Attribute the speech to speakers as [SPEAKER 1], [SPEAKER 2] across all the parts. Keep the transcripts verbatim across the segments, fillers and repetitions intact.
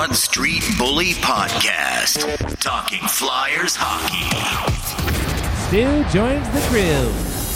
[SPEAKER 1] Broad Street Bully Podcast, talking Flyers hockey.
[SPEAKER 2] Stu joins the crew.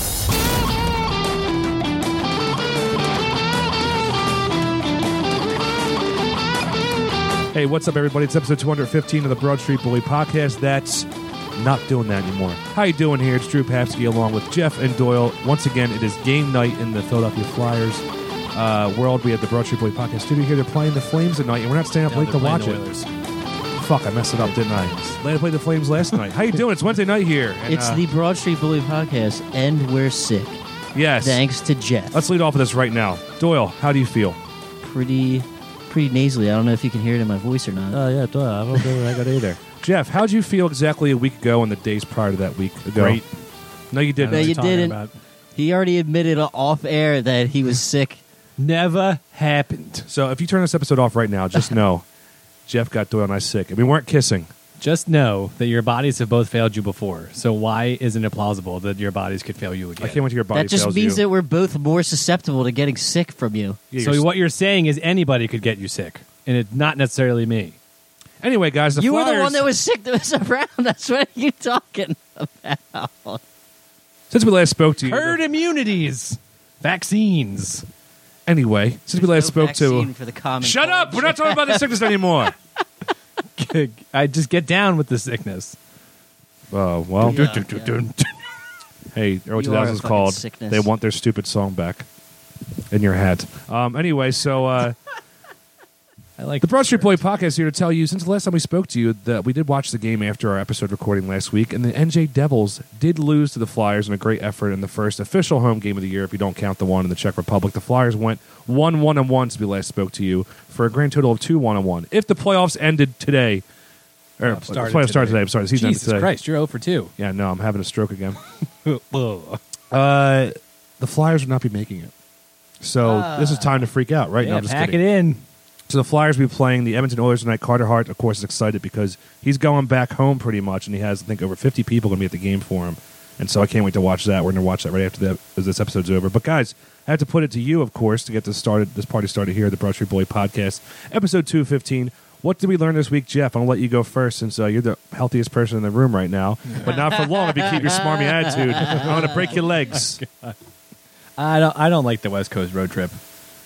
[SPEAKER 3] Hey, what's up, everybody? It's episode two fifteen of the Broad Street Bully Podcast. That's not doing that anymore. How you doing here? It's Drew Papsky along with Jeff and Doyle. Once again, it is game night in the Philadelphia Flyers uh, world. We have the Broad Street Bully Podcast studio here. They're playing the Flames tonight, and we're not staying up
[SPEAKER 2] No,
[SPEAKER 3] late to
[SPEAKER 2] they're
[SPEAKER 3] watch
[SPEAKER 2] playing
[SPEAKER 3] it.
[SPEAKER 2] the Oilers.
[SPEAKER 3] Fuck, I messed it up, didn't I? They played the Flames last night. How you doing? It's Wednesday night here. And,
[SPEAKER 4] It's
[SPEAKER 3] uh,
[SPEAKER 4] the Broad Street Bully Podcast, and we're sick.
[SPEAKER 3] Yes.
[SPEAKER 4] Thanks to Jeff.
[SPEAKER 3] Let's lead off with this right now. Doyle, how do you feel?
[SPEAKER 4] Pretty, pretty nasally. I don't know if you can hear it in my voice or not.
[SPEAKER 3] Oh, yeah, duh. I don't know I got either. Jeff, how did you feel exactly a week ago and the days prior to that week ago?
[SPEAKER 2] Great.
[SPEAKER 3] No, you didn't.
[SPEAKER 4] No, you
[SPEAKER 2] talking
[SPEAKER 4] didn't.
[SPEAKER 2] about.
[SPEAKER 4] He already admitted off air that he was sick.
[SPEAKER 2] Never happened.
[SPEAKER 3] So if you turn this episode off right now, just know Jeff got Doyle and I sick. And we weren't kissing.
[SPEAKER 2] Just know that your bodies have both failed you before. So why isn't it plausible that your bodies could fail you again?
[SPEAKER 3] I can't wait till your body
[SPEAKER 4] That just
[SPEAKER 3] fails
[SPEAKER 4] means
[SPEAKER 3] you.
[SPEAKER 4] that we're both more susceptible to getting sick from you.
[SPEAKER 3] Yeah,
[SPEAKER 2] So
[SPEAKER 3] you're-
[SPEAKER 2] what you're saying is anybody could get you sick, and it's not necessarily me.
[SPEAKER 3] Anyway, guys, the
[SPEAKER 4] you
[SPEAKER 3] Flyers,
[SPEAKER 4] were the one that was sick that was around. That's what you talking about.
[SPEAKER 3] since we last spoke to you.
[SPEAKER 2] Herd immunities, vaccines.
[SPEAKER 3] Anyway, since we last
[SPEAKER 4] No
[SPEAKER 3] spoke
[SPEAKER 4] vaccine
[SPEAKER 3] to.
[SPEAKER 4] for the common
[SPEAKER 3] Shut
[SPEAKER 4] cold.
[SPEAKER 3] up! We're not talking about the sickness anymore.
[SPEAKER 2] I just get down with the sickness.
[SPEAKER 3] Oh, well.
[SPEAKER 4] Yeah.
[SPEAKER 2] Dun, dun, dun, dun.
[SPEAKER 3] Hey, early
[SPEAKER 4] You
[SPEAKER 3] two
[SPEAKER 4] are a
[SPEAKER 3] thousands
[SPEAKER 4] fucking
[SPEAKER 3] called
[SPEAKER 4] sickness.
[SPEAKER 3] They Want Their Stupid Song Back in Your Hat. Um, anyway, so uh,
[SPEAKER 2] I like
[SPEAKER 3] the Broad Street Bully Podcast is here to tell you, since the last time we spoke to you, that we did watch the game after our episode recording last week, and the N J Devils did lose to the Flyers in a great effort in the first official home game of the year, if you don't count the one in the Czech Republic. The Flyers went one one and one since we last spoke to you for a grand total of two one and one. If the playoffs ended today, or
[SPEAKER 2] Oh,
[SPEAKER 3] the
[SPEAKER 2] started
[SPEAKER 3] playoffs started
[SPEAKER 2] today.
[SPEAKER 3] today, I'm sorry, the season ended
[SPEAKER 2] Jesus
[SPEAKER 3] today.
[SPEAKER 2] Christ, you're zero for two.
[SPEAKER 3] Yeah, no, I'm having a stroke again.
[SPEAKER 2] Whoa.
[SPEAKER 3] Uh, the Flyers would not be making it. So this is time to freak out, right? no,
[SPEAKER 2] Yeah,
[SPEAKER 3] I'm just
[SPEAKER 2] pack
[SPEAKER 3] kidding.
[SPEAKER 2] it in.
[SPEAKER 3] So the Flyers will be playing the Edmonton Oilers tonight. Carter Hart, of course, is excited because he's going back home pretty much, and he has, I think, over fifty people going to be at the game for him. And so I can't wait to watch that. We're going to watch that right after the, as this episode's over. But guys, I have to put it to you, of course, to get this started. This party started here at the Broad Street Bully Podcast, episode two fifteen. What did we learn this week, Jeff? I'm going to let you go first since uh, you're the healthiest person in the room right now. But not for long if you keep your smarmy attitude. I'm going to break your legs.
[SPEAKER 2] I don't. I don't like the West Coast road trip.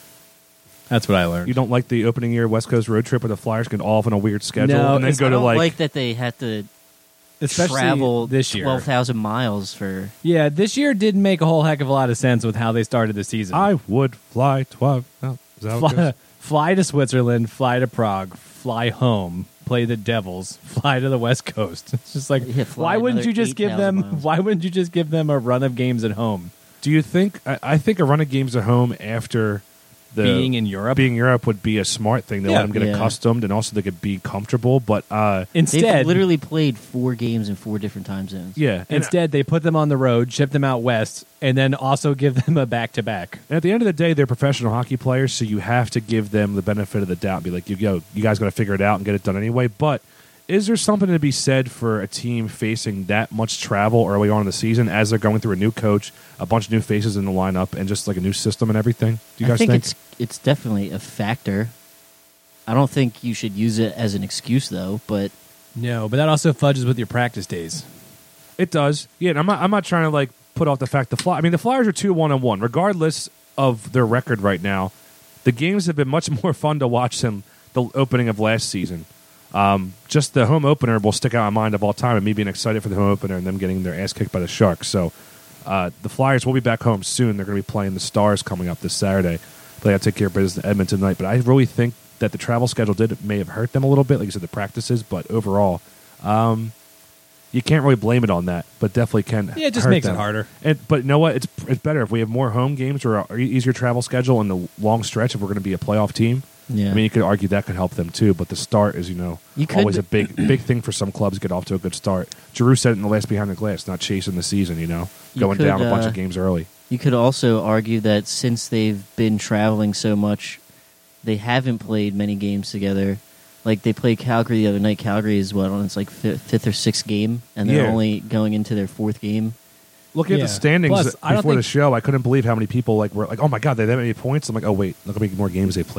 [SPEAKER 2] That's what I learned.
[SPEAKER 3] You don't like the opening year West Coast road trip where the Flyers get all off on a weird schedule
[SPEAKER 2] No,
[SPEAKER 3] and then
[SPEAKER 2] it's-
[SPEAKER 3] go
[SPEAKER 4] I
[SPEAKER 3] to
[SPEAKER 4] don't
[SPEAKER 3] like,
[SPEAKER 4] like, that they had to
[SPEAKER 2] Especially
[SPEAKER 4] travel
[SPEAKER 2] this year.
[SPEAKER 4] twelve thousand miles for.
[SPEAKER 2] Yeah, this year did make a whole heck of a lot of sense with how they started the season.
[SPEAKER 3] I would fly twelve. Oh, is that how it
[SPEAKER 2] fly,
[SPEAKER 3] goes?
[SPEAKER 2] fly to Switzerland, fly to Prague, fly home, play the Devils, fly to the West Coast. It's just like,
[SPEAKER 4] Yeah, fly
[SPEAKER 2] why wouldn't
[SPEAKER 4] another
[SPEAKER 2] you just give
[SPEAKER 4] eight thousand
[SPEAKER 2] them?
[SPEAKER 4] miles.
[SPEAKER 2] Why wouldn't you just give them a run of games at home?
[SPEAKER 3] Do you think? I, I think a run of games at home after the
[SPEAKER 2] Being in Europe,
[SPEAKER 3] being in Europe would be a smart thing. They
[SPEAKER 2] Yeah.
[SPEAKER 3] let them get
[SPEAKER 4] Yeah.
[SPEAKER 3] accustomed and also they could be comfortable. But uh,
[SPEAKER 2] instead,
[SPEAKER 4] They've literally played four games in four different time zones.
[SPEAKER 3] yeah, and
[SPEAKER 2] instead they put them on the road, ship them out west, and then also give them a back to back.
[SPEAKER 3] And at the end of the day, they're professional hockey players, so you have to give them the benefit of the doubt. Be like, you go, you guys got to figure it out and get it done anyway. But is there something to be said for a team facing that much travel early on in the season as they're going through a new coach, a bunch of new faces in the lineup, and just like a new system and everything? Do you guys
[SPEAKER 4] I think,
[SPEAKER 3] think?
[SPEAKER 4] it's it's definitely a factor. I don't think you should use it as an excuse though, but
[SPEAKER 2] No, but that also fudges with your practice days.
[SPEAKER 3] It does. Yeah, and I'm not, I'm not trying to like put off the fact the Fly. I mean, the Flyers are two one and one, regardless of their record right now. The games have been much more fun to watch than the opening of last season. Um, just the home opener will stick out in my mind of all time, and me being excited for the home opener and them getting their ass kicked by the Sharks. So uh, the Flyers will be back home soon. They're going to be playing the Stars coming up this Saturday. They got to take care of business in Edmonton tonight. But I really think that the travel schedule did may have hurt them a little bit, like you said, the practices. But overall, um, you can't really blame it on that. But definitely can.
[SPEAKER 2] Yeah, it just
[SPEAKER 3] hurt
[SPEAKER 2] makes
[SPEAKER 3] them.
[SPEAKER 2] it harder.
[SPEAKER 3] And, but you know what? It's it's better if we have more home games or an easier travel schedule in the long stretch. If we're going to be a playoff team,
[SPEAKER 4] yeah.
[SPEAKER 3] I mean, you could argue that could help them too. But the start is, you know,
[SPEAKER 4] You could-
[SPEAKER 3] always a big big thing for some clubs to get off to a good start. Giroux said it in the last Behind the Glass, not chasing the season, you know,
[SPEAKER 4] You
[SPEAKER 3] going
[SPEAKER 4] could,
[SPEAKER 3] down a bunch
[SPEAKER 4] uh,
[SPEAKER 3] of games early.
[SPEAKER 4] You could also argue that since they've been traveling so much, they haven't played many games together. Like they played Calgary the other night. Calgary is what on its like fifth, fifth or sixth game, and they're
[SPEAKER 3] Yeah.
[SPEAKER 4] only going into their fourth game.
[SPEAKER 3] Looking at
[SPEAKER 2] Yeah.
[SPEAKER 3] the standings
[SPEAKER 2] Plus, I don't
[SPEAKER 3] before the
[SPEAKER 2] think-
[SPEAKER 3] show, I couldn't believe how many people like were like, "Oh my god, they have that many points." I'm like, "Oh wait, look how many more games they played."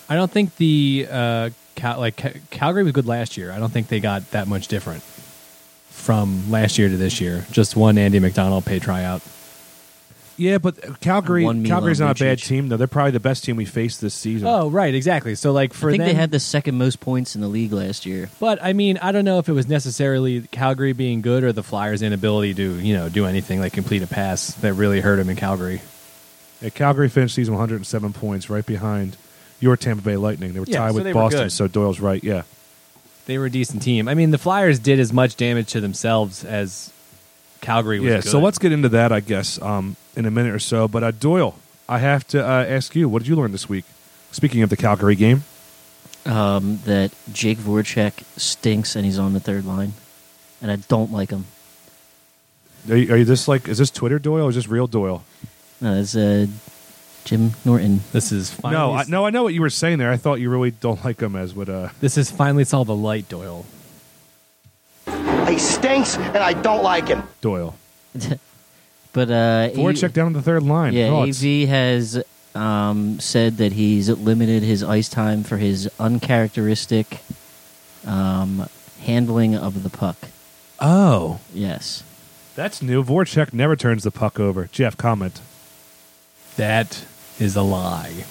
[SPEAKER 2] I don't think the uh, Cal- like Ca- Calgary was good last year. I don't think they got that much different from last year to this year. Just one Andy McDonald pay tryout.
[SPEAKER 3] Yeah, but Calgary,
[SPEAKER 4] One Milan
[SPEAKER 3] Calgary's not a bad
[SPEAKER 4] Lucic.
[SPEAKER 3] team though. They're probably the best team we faced this season.
[SPEAKER 2] Oh, right, exactly. So like for
[SPEAKER 4] I think
[SPEAKER 2] them,
[SPEAKER 4] they had the second most points in the league last year.
[SPEAKER 2] but I mean, I don't know if it was necessarily Calgary being good or the Flyers' inability to, you know, do anything like complete a pass that really hurt them in Calgary.
[SPEAKER 3] Yeah, Calgary finished season one hundred seven points, right behind your Tampa Bay Lightning. They were
[SPEAKER 2] Yeah,
[SPEAKER 3] tied
[SPEAKER 2] so
[SPEAKER 3] with
[SPEAKER 2] they were
[SPEAKER 3] Boston.
[SPEAKER 2] good.
[SPEAKER 3] So Doyle's right. Yeah.
[SPEAKER 2] They were a decent team. I mean, the Flyers did as much damage to themselves as Calgary was
[SPEAKER 3] Yeah,
[SPEAKER 2] good.
[SPEAKER 3] so let's get into that, I guess, um, in a minute or so. But uh, Doyle, I have to uh, ask you, what did you learn this week? Speaking of the Calgary game,
[SPEAKER 4] Um, that Jake Voracek stinks and he's on the third line, and I don't like him.
[SPEAKER 3] are you, are you this like is this Twitter Doyle or is this real Doyle?
[SPEAKER 4] No, it's uh, Jim Norton.
[SPEAKER 2] This is finally,
[SPEAKER 3] No, I, no, I know what you were saying there. I thought you really don't like him as would. Uh,
[SPEAKER 2] This is finally saw the light, Doyle.
[SPEAKER 5] He stinks, and I don't like him.
[SPEAKER 3] Doyle.
[SPEAKER 4] But uh,
[SPEAKER 3] Voracek down on the third line.
[SPEAKER 4] Yeah,
[SPEAKER 3] Thoughts?
[SPEAKER 4] A V has um, said that he's limited his ice time for his uncharacteristic um, handling of the puck.
[SPEAKER 3] Oh,
[SPEAKER 4] Yes.
[SPEAKER 3] that's new. Voracek never turns the puck over. Jeff, comment.
[SPEAKER 2] That is a lie.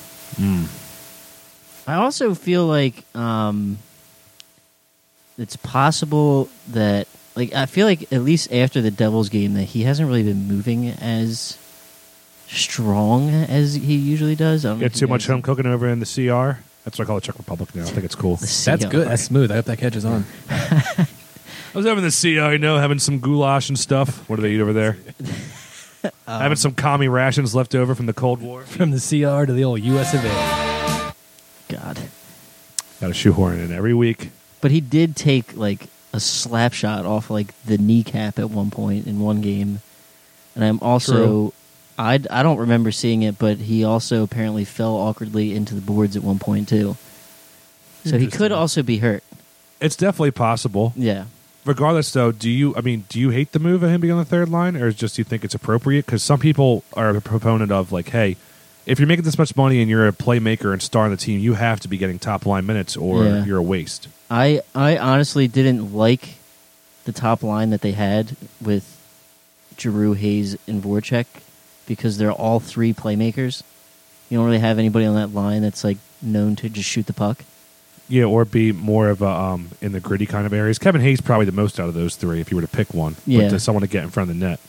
[SPEAKER 4] I also feel like um, it's possible that, like, I feel like at least after the Devils game that he hasn't really been moving as strong as he usually does. I don't know
[SPEAKER 3] Get
[SPEAKER 4] if
[SPEAKER 3] too
[SPEAKER 4] you
[SPEAKER 3] much
[SPEAKER 4] guys-
[SPEAKER 3] home cooking over in the C R. That's what I call the Czech Republic now. I think it's cool.
[SPEAKER 4] The C R.
[SPEAKER 2] That's good. That's smooth. I hope that catches on.
[SPEAKER 3] I was having the C R, you know, having some goulash and stuff. What do they eat over there? having some commie rations left over from the Cold War.
[SPEAKER 2] From the C R to the old U S of A.
[SPEAKER 4] God.
[SPEAKER 3] Got to shoehorn in every week.
[SPEAKER 4] But he did take like a slap shot off like the kneecap at one point in one game, and I'm also
[SPEAKER 3] True.
[SPEAKER 4] I I don't remember seeing it, but he also apparently fell awkwardly into the boards at one point too. So he could
[SPEAKER 2] Interesting.
[SPEAKER 4] also be hurt.
[SPEAKER 3] It's definitely possible.
[SPEAKER 4] Yeah.
[SPEAKER 3] Regardless, though, do you? I mean, do you hate the move of him being on the third line, or just do you think it's appropriate? Because some people are a proponent of like, hey, if you're making this much money and you're a playmaker and star on the team, you have to be getting top line minutes, or
[SPEAKER 4] Yeah.
[SPEAKER 3] you're a waste.
[SPEAKER 4] I I honestly didn't like the top line that they had with Giroux, Hayes, and Voracek because they're all three playmakers. You don't really have anybody on that line that's like known to just shoot the puck.
[SPEAKER 3] Yeah, or be more of a um, in the gritty kind of areas. Kevin Hayes probably the most out of those three, if you were to pick one.
[SPEAKER 4] Yeah.
[SPEAKER 3] But to someone to get in front of the net.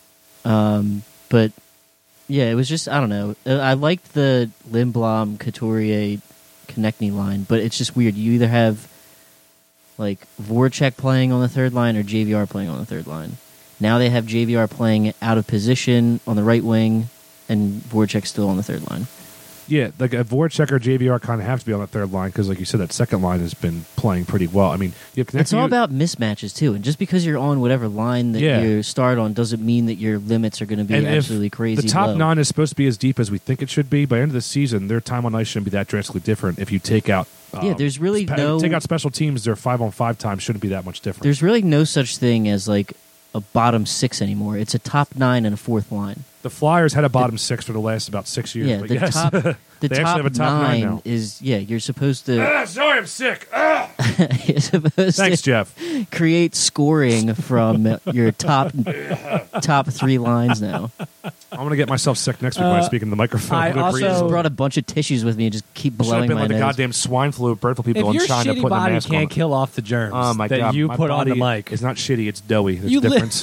[SPEAKER 4] Um, but yeah, it was just I don't know. Uh, I liked the Lindblom, Couturier, Konechny line, but it's just weird. You either have like Voracek playing on the third line or J V R playing on the third line. Now they have J V R playing out of position on the right wing, and Voracek still on the third line.
[SPEAKER 3] Yeah, like a Voracek or J V R kind of have to be on that third line because, like you said, that second line has been playing pretty well. I mean, you have
[SPEAKER 4] It's all
[SPEAKER 3] you-
[SPEAKER 4] about mismatches too, and just because you're on whatever line that
[SPEAKER 3] Yeah.
[SPEAKER 4] you start on doesn't mean that your limits are going to be
[SPEAKER 3] and if
[SPEAKER 4] absolutely crazy.
[SPEAKER 3] The top
[SPEAKER 4] low.
[SPEAKER 3] nine is supposed to be as deep as we think it should be. By the end of the season, their time on ice shouldn't be that drastically different. If you take out, uh,
[SPEAKER 4] Yeah, there's really
[SPEAKER 3] spe-
[SPEAKER 4] no-
[SPEAKER 3] take out special teams. Their five on five time shouldn't be that much different.
[SPEAKER 4] There's really no such thing as like a bottom six anymore. It's a top nine and a fourth line.
[SPEAKER 3] the Flyers had a bottom six for the last about six years.
[SPEAKER 4] Yeah,
[SPEAKER 3] but
[SPEAKER 4] the
[SPEAKER 3] yes.
[SPEAKER 4] top the
[SPEAKER 3] They actually
[SPEAKER 4] top,
[SPEAKER 3] have a top nine now.
[SPEAKER 4] is yeah. You're supposed to
[SPEAKER 3] Ah, sorry, I'm sick. Ah!
[SPEAKER 4] you're supposed
[SPEAKER 3] Thanks,
[SPEAKER 4] to
[SPEAKER 3] Jeff.
[SPEAKER 4] create scoring from your top top three lines now.
[SPEAKER 3] I'm gonna get myself sick next week when I
[SPEAKER 2] Uh,
[SPEAKER 3] speak in the microphone.
[SPEAKER 2] I
[SPEAKER 3] I'm gonna
[SPEAKER 2] also-
[SPEAKER 3] breathe.
[SPEAKER 4] I just
[SPEAKER 2] So-
[SPEAKER 4] brought a bunch of tissues with me and just keep
[SPEAKER 3] Should have
[SPEAKER 4] blowing
[SPEAKER 3] been
[SPEAKER 4] my
[SPEAKER 3] like the
[SPEAKER 4] nose.
[SPEAKER 3] goddamn swine flu of birthful people
[SPEAKER 2] If
[SPEAKER 3] in
[SPEAKER 2] your
[SPEAKER 3] China
[SPEAKER 2] shitty
[SPEAKER 3] putting a
[SPEAKER 2] body
[SPEAKER 3] mask
[SPEAKER 2] can't
[SPEAKER 3] on.
[SPEAKER 2] kill off the germs
[SPEAKER 3] Oh my
[SPEAKER 2] that
[SPEAKER 3] god!
[SPEAKER 2] you
[SPEAKER 3] my
[SPEAKER 2] put on the
[SPEAKER 3] body
[SPEAKER 2] mic,
[SPEAKER 3] It's not shitty. It's doughy. There's
[SPEAKER 2] You
[SPEAKER 3] a
[SPEAKER 2] li-
[SPEAKER 3] difference.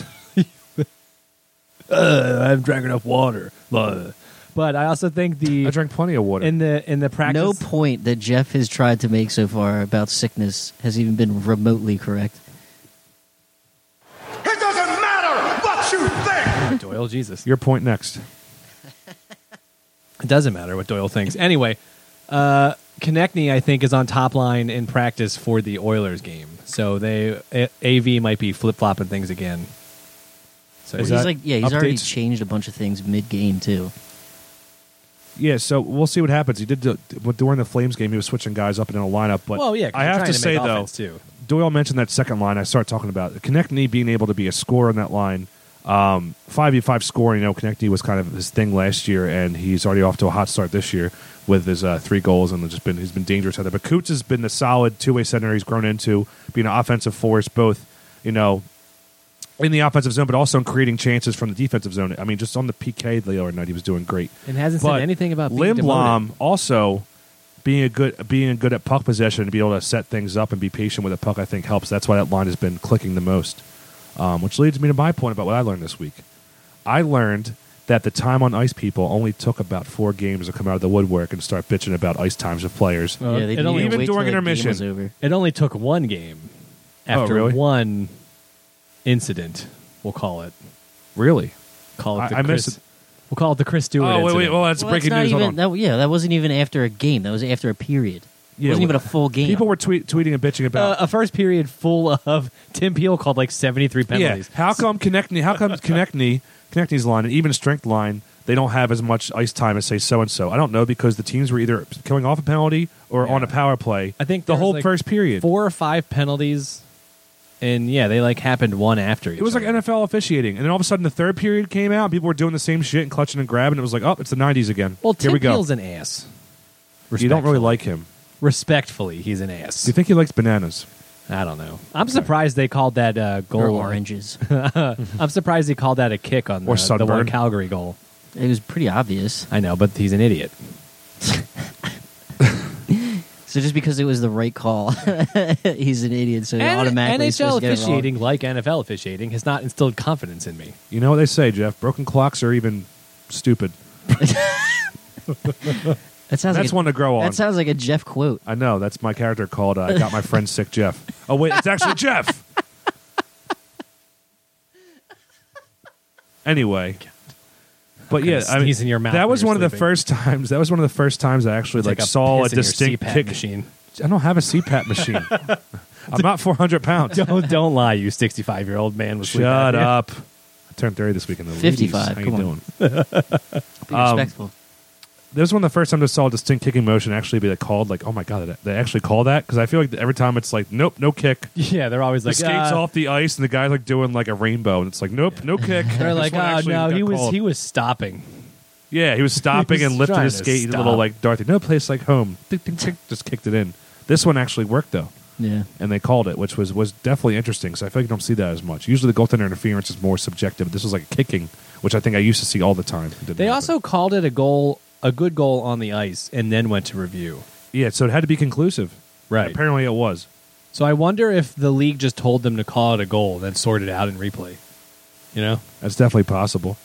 [SPEAKER 2] uh, I haven't drank enough water. Blah. But I also think the
[SPEAKER 3] I drank plenty of water.
[SPEAKER 2] in the in the practice.
[SPEAKER 4] No point that Jeff has tried to make so far about sickness has even been remotely correct.
[SPEAKER 5] It doesn't matter what you think.
[SPEAKER 2] Doyle, Jesus,
[SPEAKER 3] Your point next.
[SPEAKER 2] it doesn't matter what Doyle thinks. Anyway, uh, Konechny, I think, is on top line in practice for the Oilers game, so they A- AV might be flip flopping things again. So
[SPEAKER 3] Is
[SPEAKER 4] he's
[SPEAKER 3] that
[SPEAKER 4] like, yeah, he's already
[SPEAKER 3] updates?
[SPEAKER 4] changed a bunch of things mid game too.
[SPEAKER 3] Yeah, so we'll see what happens. He did do, during the Flames game. He was switching guys up and down the lineup. But
[SPEAKER 2] well, yeah, 'cause
[SPEAKER 3] I
[SPEAKER 2] they're
[SPEAKER 3] have
[SPEAKER 2] trying
[SPEAKER 3] to say
[SPEAKER 2] make
[SPEAKER 3] though,
[SPEAKER 2] offense, too.
[SPEAKER 3] Doyle mentioned that second line. I started talking about Konechny being able to be a scorer on that line. Um, five v five scoring, you know, Konechny was kind of his thing last year, and he's already off to a hot start this year with his uh, three goals, and just been he's been dangerous out there. But Coots has been a solid two-way center. He's grown into being an offensive force, both, you know, in the offensive zone, but also in creating chances from the defensive zone. I mean, just on the P K the other night, he was doing great.
[SPEAKER 2] And hasn't
[SPEAKER 3] But
[SPEAKER 2] said anything about being
[SPEAKER 3] Lindblom
[SPEAKER 2] demoted.
[SPEAKER 3] also being a good being good at puck possession and be able to set things up and be patient with a puck, I think helps. That's why that line has been clicking the most. Um, which leads me to my point about what I learned this week. I learned that the time on ice people only took about four games to come out of the woodwork and start bitching about ice times of players.
[SPEAKER 2] Well,
[SPEAKER 4] yeah, they
[SPEAKER 2] it
[SPEAKER 4] didn't
[SPEAKER 2] only-
[SPEAKER 4] even
[SPEAKER 3] even
[SPEAKER 4] wait till
[SPEAKER 3] during
[SPEAKER 4] the game
[SPEAKER 3] intermission.
[SPEAKER 4] was over.
[SPEAKER 2] It only took one game after
[SPEAKER 3] Oh, really?
[SPEAKER 2] one incident. We'll call it.
[SPEAKER 3] Really?
[SPEAKER 2] Call it
[SPEAKER 3] I-
[SPEAKER 2] the
[SPEAKER 3] I
[SPEAKER 2] Chris.
[SPEAKER 3] missed it.
[SPEAKER 2] We'll call it the Chris Stewart.
[SPEAKER 3] Oh, wait, wait.
[SPEAKER 2] incident.
[SPEAKER 3] Well, that's
[SPEAKER 4] Well,
[SPEAKER 3] breaking
[SPEAKER 4] not
[SPEAKER 3] news. Hold
[SPEAKER 4] even,
[SPEAKER 3] on.
[SPEAKER 4] that, yeah, that wasn't even after a game. That was after a period.
[SPEAKER 3] Yeah,
[SPEAKER 4] it wasn't even a
[SPEAKER 3] well,
[SPEAKER 4] full game.
[SPEAKER 3] People were tweet, tweeting and bitching about.
[SPEAKER 2] Uh, a first period full of Tim Peel called like seventy-three penalties.
[SPEAKER 3] Yeah. How come Konechny? How come Konechny, Konechny's line and even strength line, they don't have as much ice time as say so and so? I don't know because the teams were either killing off a penalty or
[SPEAKER 2] Yeah.
[SPEAKER 3] on a power play.
[SPEAKER 2] I think
[SPEAKER 3] the
[SPEAKER 2] there was,
[SPEAKER 3] whole
[SPEAKER 2] like,
[SPEAKER 3] first period.
[SPEAKER 2] Four or five penalties, and yeah, they like happened one after each
[SPEAKER 3] It was like
[SPEAKER 2] other.
[SPEAKER 3] N F L officiating, and then all of a sudden the third period came out. And people were doing the same shit and clutching and grabbing. It was like, oh, it's the nineties again.
[SPEAKER 2] Well,
[SPEAKER 3] Here
[SPEAKER 2] Tim
[SPEAKER 3] we go.
[SPEAKER 2] Peel's an ass.
[SPEAKER 3] You don't really
[SPEAKER 2] Respectfully.
[SPEAKER 3] like him.
[SPEAKER 2] Respectfully, he's an ass.
[SPEAKER 3] Do you think he likes bananas?
[SPEAKER 2] I don't know. I'm surprised they called that uh,
[SPEAKER 4] or
[SPEAKER 2] goal.
[SPEAKER 4] oranges.
[SPEAKER 2] I'm surprised they called that a kick on
[SPEAKER 3] Or
[SPEAKER 2] the, the one
[SPEAKER 3] sunburn.
[SPEAKER 2] Calgary goal.
[SPEAKER 4] It was pretty obvious.
[SPEAKER 2] I know, but he's an idiot.
[SPEAKER 4] So just because it was the right call, he's an idiot. So
[SPEAKER 2] And
[SPEAKER 4] automatically he's
[SPEAKER 2] N H L
[SPEAKER 4] supposed to get it wrong.
[SPEAKER 2] officiating, like N F L officiating, has not instilled confidence in me.
[SPEAKER 3] You know what they say, Jeff? Broken clocks are even stupid.
[SPEAKER 4] That sounds
[SPEAKER 3] That's
[SPEAKER 4] like a,
[SPEAKER 3] one to grow on.
[SPEAKER 4] That sounds like a Jeff quote.
[SPEAKER 3] I know. That's my character called uh, I Got My Friend Sick Jeff. Oh, wait. It's actually Jeff. Anyway. But
[SPEAKER 2] gonna
[SPEAKER 3] yeah, I mean,
[SPEAKER 2] sneeze in your mouth
[SPEAKER 3] that
[SPEAKER 2] when
[SPEAKER 3] was
[SPEAKER 2] you're
[SPEAKER 3] one of the
[SPEAKER 2] sleeping.
[SPEAKER 3] first times. That was one of the first times I actually
[SPEAKER 2] It's
[SPEAKER 3] like,
[SPEAKER 2] like a
[SPEAKER 3] saw a
[SPEAKER 2] piss in your
[SPEAKER 3] distinct
[SPEAKER 2] C PAP
[SPEAKER 3] kick.
[SPEAKER 2] machine.
[SPEAKER 3] I don't have a C PAP machine. I'm not four hundred pounds.
[SPEAKER 2] Don't don't lie, you sixty-five year old man with sleep
[SPEAKER 3] Shut
[SPEAKER 2] apnea.
[SPEAKER 3] up. I turned thirty this weekend.
[SPEAKER 4] fifty-five,
[SPEAKER 3] How
[SPEAKER 4] come
[SPEAKER 3] you
[SPEAKER 4] on.
[SPEAKER 3] doing?
[SPEAKER 4] Be
[SPEAKER 3] Um,
[SPEAKER 4] respectful.
[SPEAKER 3] This was one of the first times I saw a distinct kicking motion actually be like called. Like, oh my god, they actually call that? Because I feel like every time it's like, nope, no kick.
[SPEAKER 2] Yeah, they're always
[SPEAKER 3] The
[SPEAKER 2] like
[SPEAKER 3] skates
[SPEAKER 2] uh,
[SPEAKER 3] off the ice, and the guy's like doing like a rainbow, and it's like, nope, no kick.
[SPEAKER 2] They're
[SPEAKER 3] This
[SPEAKER 2] like,
[SPEAKER 3] one
[SPEAKER 2] oh
[SPEAKER 3] actually
[SPEAKER 2] no,
[SPEAKER 3] got
[SPEAKER 2] he was
[SPEAKER 3] called.
[SPEAKER 2] he was stopping.
[SPEAKER 3] Yeah, he was stopping
[SPEAKER 2] He was
[SPEAKER 3] and lifting
[SPEAKER 2] trying
[SPEAKER 3] his
[SPEAKER 2] to
[SPEAKER 3] skate. He did a little
[SPEAKER 2] stop.
[SPEAKER 3] like Dorothy. No place like home. Tick, tick, tick, just kicked it in. This one actually worked though,
[SPEAKER 4] Yeah.
[SPEAKER 3] and they called it, which was was definitely interesting. Because I feel like you don't see that as much. Usually, the goaltender interference is more subjective. This was like a kicking, which I think I used to see all the time. It didn't
[SPEAKER 2] They
[SPEAKER 3] happen.
[SPEAKER 2] also called it a goal, a good goal on the ice, and then went to review.
[SPEAKER 3] yeah, so it had to be conclusive.
[SPEAKER 2] Right.
[SPEAKER 3] Apparently, it was.
[SPEAKER 2] So I wonder if the league just told them to call it a goal, then sort it out in replay. You know,
[SPEAKER 3] That's definitely possible.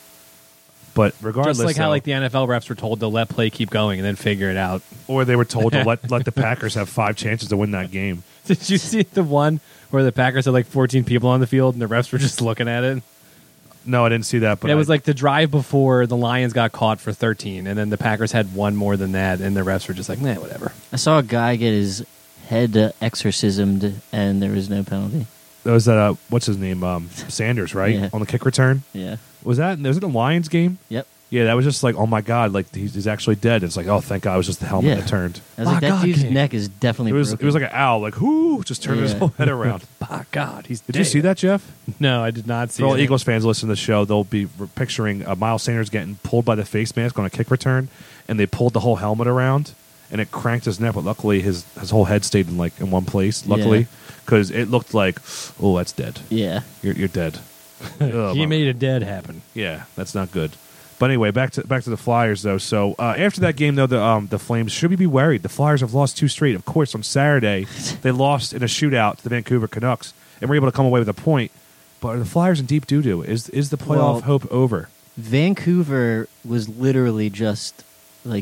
[SPEAKER 3] But regardless,
[SPEAKER 2] just like how
[SPEAKER 3] though,
[SPEAKER 2] like the N F L refs were told to let play keep going and then figure it out.
[SPEAKER 3] or they were told to let let the Packers have five chances to win that game.
[SPEAKER 2] Did you see the one where the Packers had like fourteen people on the field and the refs were just looking at it?
[SPEAKER 3] No, I didn't see that. But
[SPEAKER 2] it was
[SPEAKER 3] I-
[SPEAKER 2] like the drive before the Lions got caught for thirteen, and then the Packers had one more than that, and the refs were just like, nah, whatever.
[SPEAKER 4] I saw a guy get his head uh, exorcismed, and there was no penalty.
[SPEAKER 3] that was uh, what's his name, um, Sanders, right,
[SPEAKER 4] Yeah.
[SPEAKER 3] on the kick return.
[SPEAKER 4] Yeah.
[SPEAKER 3] Was that was it a Lions game?
[SPEAKER 4] Yep.
[SPEAKER 3] Yeah, that was just like, oh my god, like he's, he's actually dead. It's like, oh, thank God, it was just the helmet
[SPEAKER 4] Yeah.
[SPEAKER 3] that turned.
[SPEAKER 4] I was
[SPEAKER 2] My
[SPEAKER 4] like, that
[SPEAKER 2] God,
[SPEAKER 4] dude's
[SPEAKER 2] King.
[SPEAKER 4] neck is definitely
[SPEAKER 3] It was
[SPEAKER 4] broken.
[SPEAKER 3] it was like an owl, like whoo, just turning his
[SPEAKER 4] Yeah.
[SPEAKER 3] whole head around.
[SPEAKER 2] By God, he's
[SPEAKER 3] Did you see that, Jeff?
[SPEAKER 2] No, I did not see
[SPEAKER 3] For all
[SPEAKER 2] it.
[SPEAKER 3] Eagles fans listening to the show, they'll be re- picturing uh, Miles Sanders getting pulled by the face mask on a kick return, and they pulled the whole helmet around, and it cranked his neck. But luckily, his his whole head stayed in like in one place. Luckily,
[SPEAKER 4] Yeah.
[SPEAKER 3] because it looked like, oh, that's dead.
[SPEAKER 4] yeah.
[SPEAKER 3] You're you're dead. Ugh,
[SPEAKER 2] He
[SPEAKER 3] my-
[SPEAKER 2] made a dead happen.
[SPEAKER 3] Yeah, that's not good. But anyway, back to back to the Flyers though. So uh, after that game though, the um, the Flames should we be worried? The Flyers have lost two straight. Of course, on Saturday they lost in a shootout to the Vancouver Canucks and were able to come away with a point. But are the Flyers in deep doo doo? Is is the playoff
[SPEAKER 4] Well-
[SPEAKER 3] hope over?
[SPEAKER 4] Vancouver was literally just like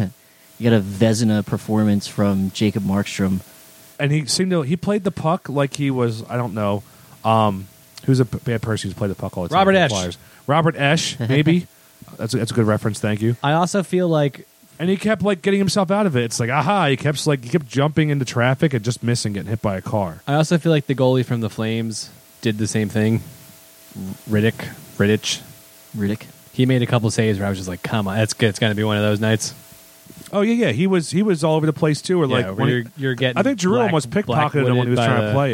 [SPEAKER 4] you got a Vezina performance from Jacob Markstrom.
[SPEAKER 3] And he seemed to he played the puck like he was I don't know um, who's a p- bad person who's played the puck all the time.
[SPEAKER 2] Robert
[SPEAKER 3] for the
[SPEAKER 2] Esch.
[SPEAKER 3] Flyers. Robert Esch, maybe. that's a, that's a good reference. Thank you.
[SPEAKER 2] I also feel like
[SPEAKER 3] And he kept like getting himself out of it. It's like aha, he kept like he kept jumping into traffic and just missing, getting hit by a car.
[SPEAKER 2] I also feel like the goalie from the Flames did the same thing. Riddick, Riddich.
[SPEAKER 4] Riddick.
[SPEAKER 2] He made a couple saves where I was just like, "Come on, that's good. It's going to be one of those nights."
[SPEAKER 3] Oh yeah, yeah. He was he was all over the place too. Or
[SPEAKER 2] Yeah,
[SPEAKER 3] like
[SPEAKER 2] where
[SPEAKER 3] when he-
[SPEAKER 2] you're, you're getting.
[SPEAKER 3] I think Drew
[SPEAKER 2] black-
[SPEAKER 3] almost pickpocketed him when he was
[SPEAKER 2] black-wooted
[SPEAKER 3] trying
[SPEAKER 2] by
[SPEAKER 3] to play it.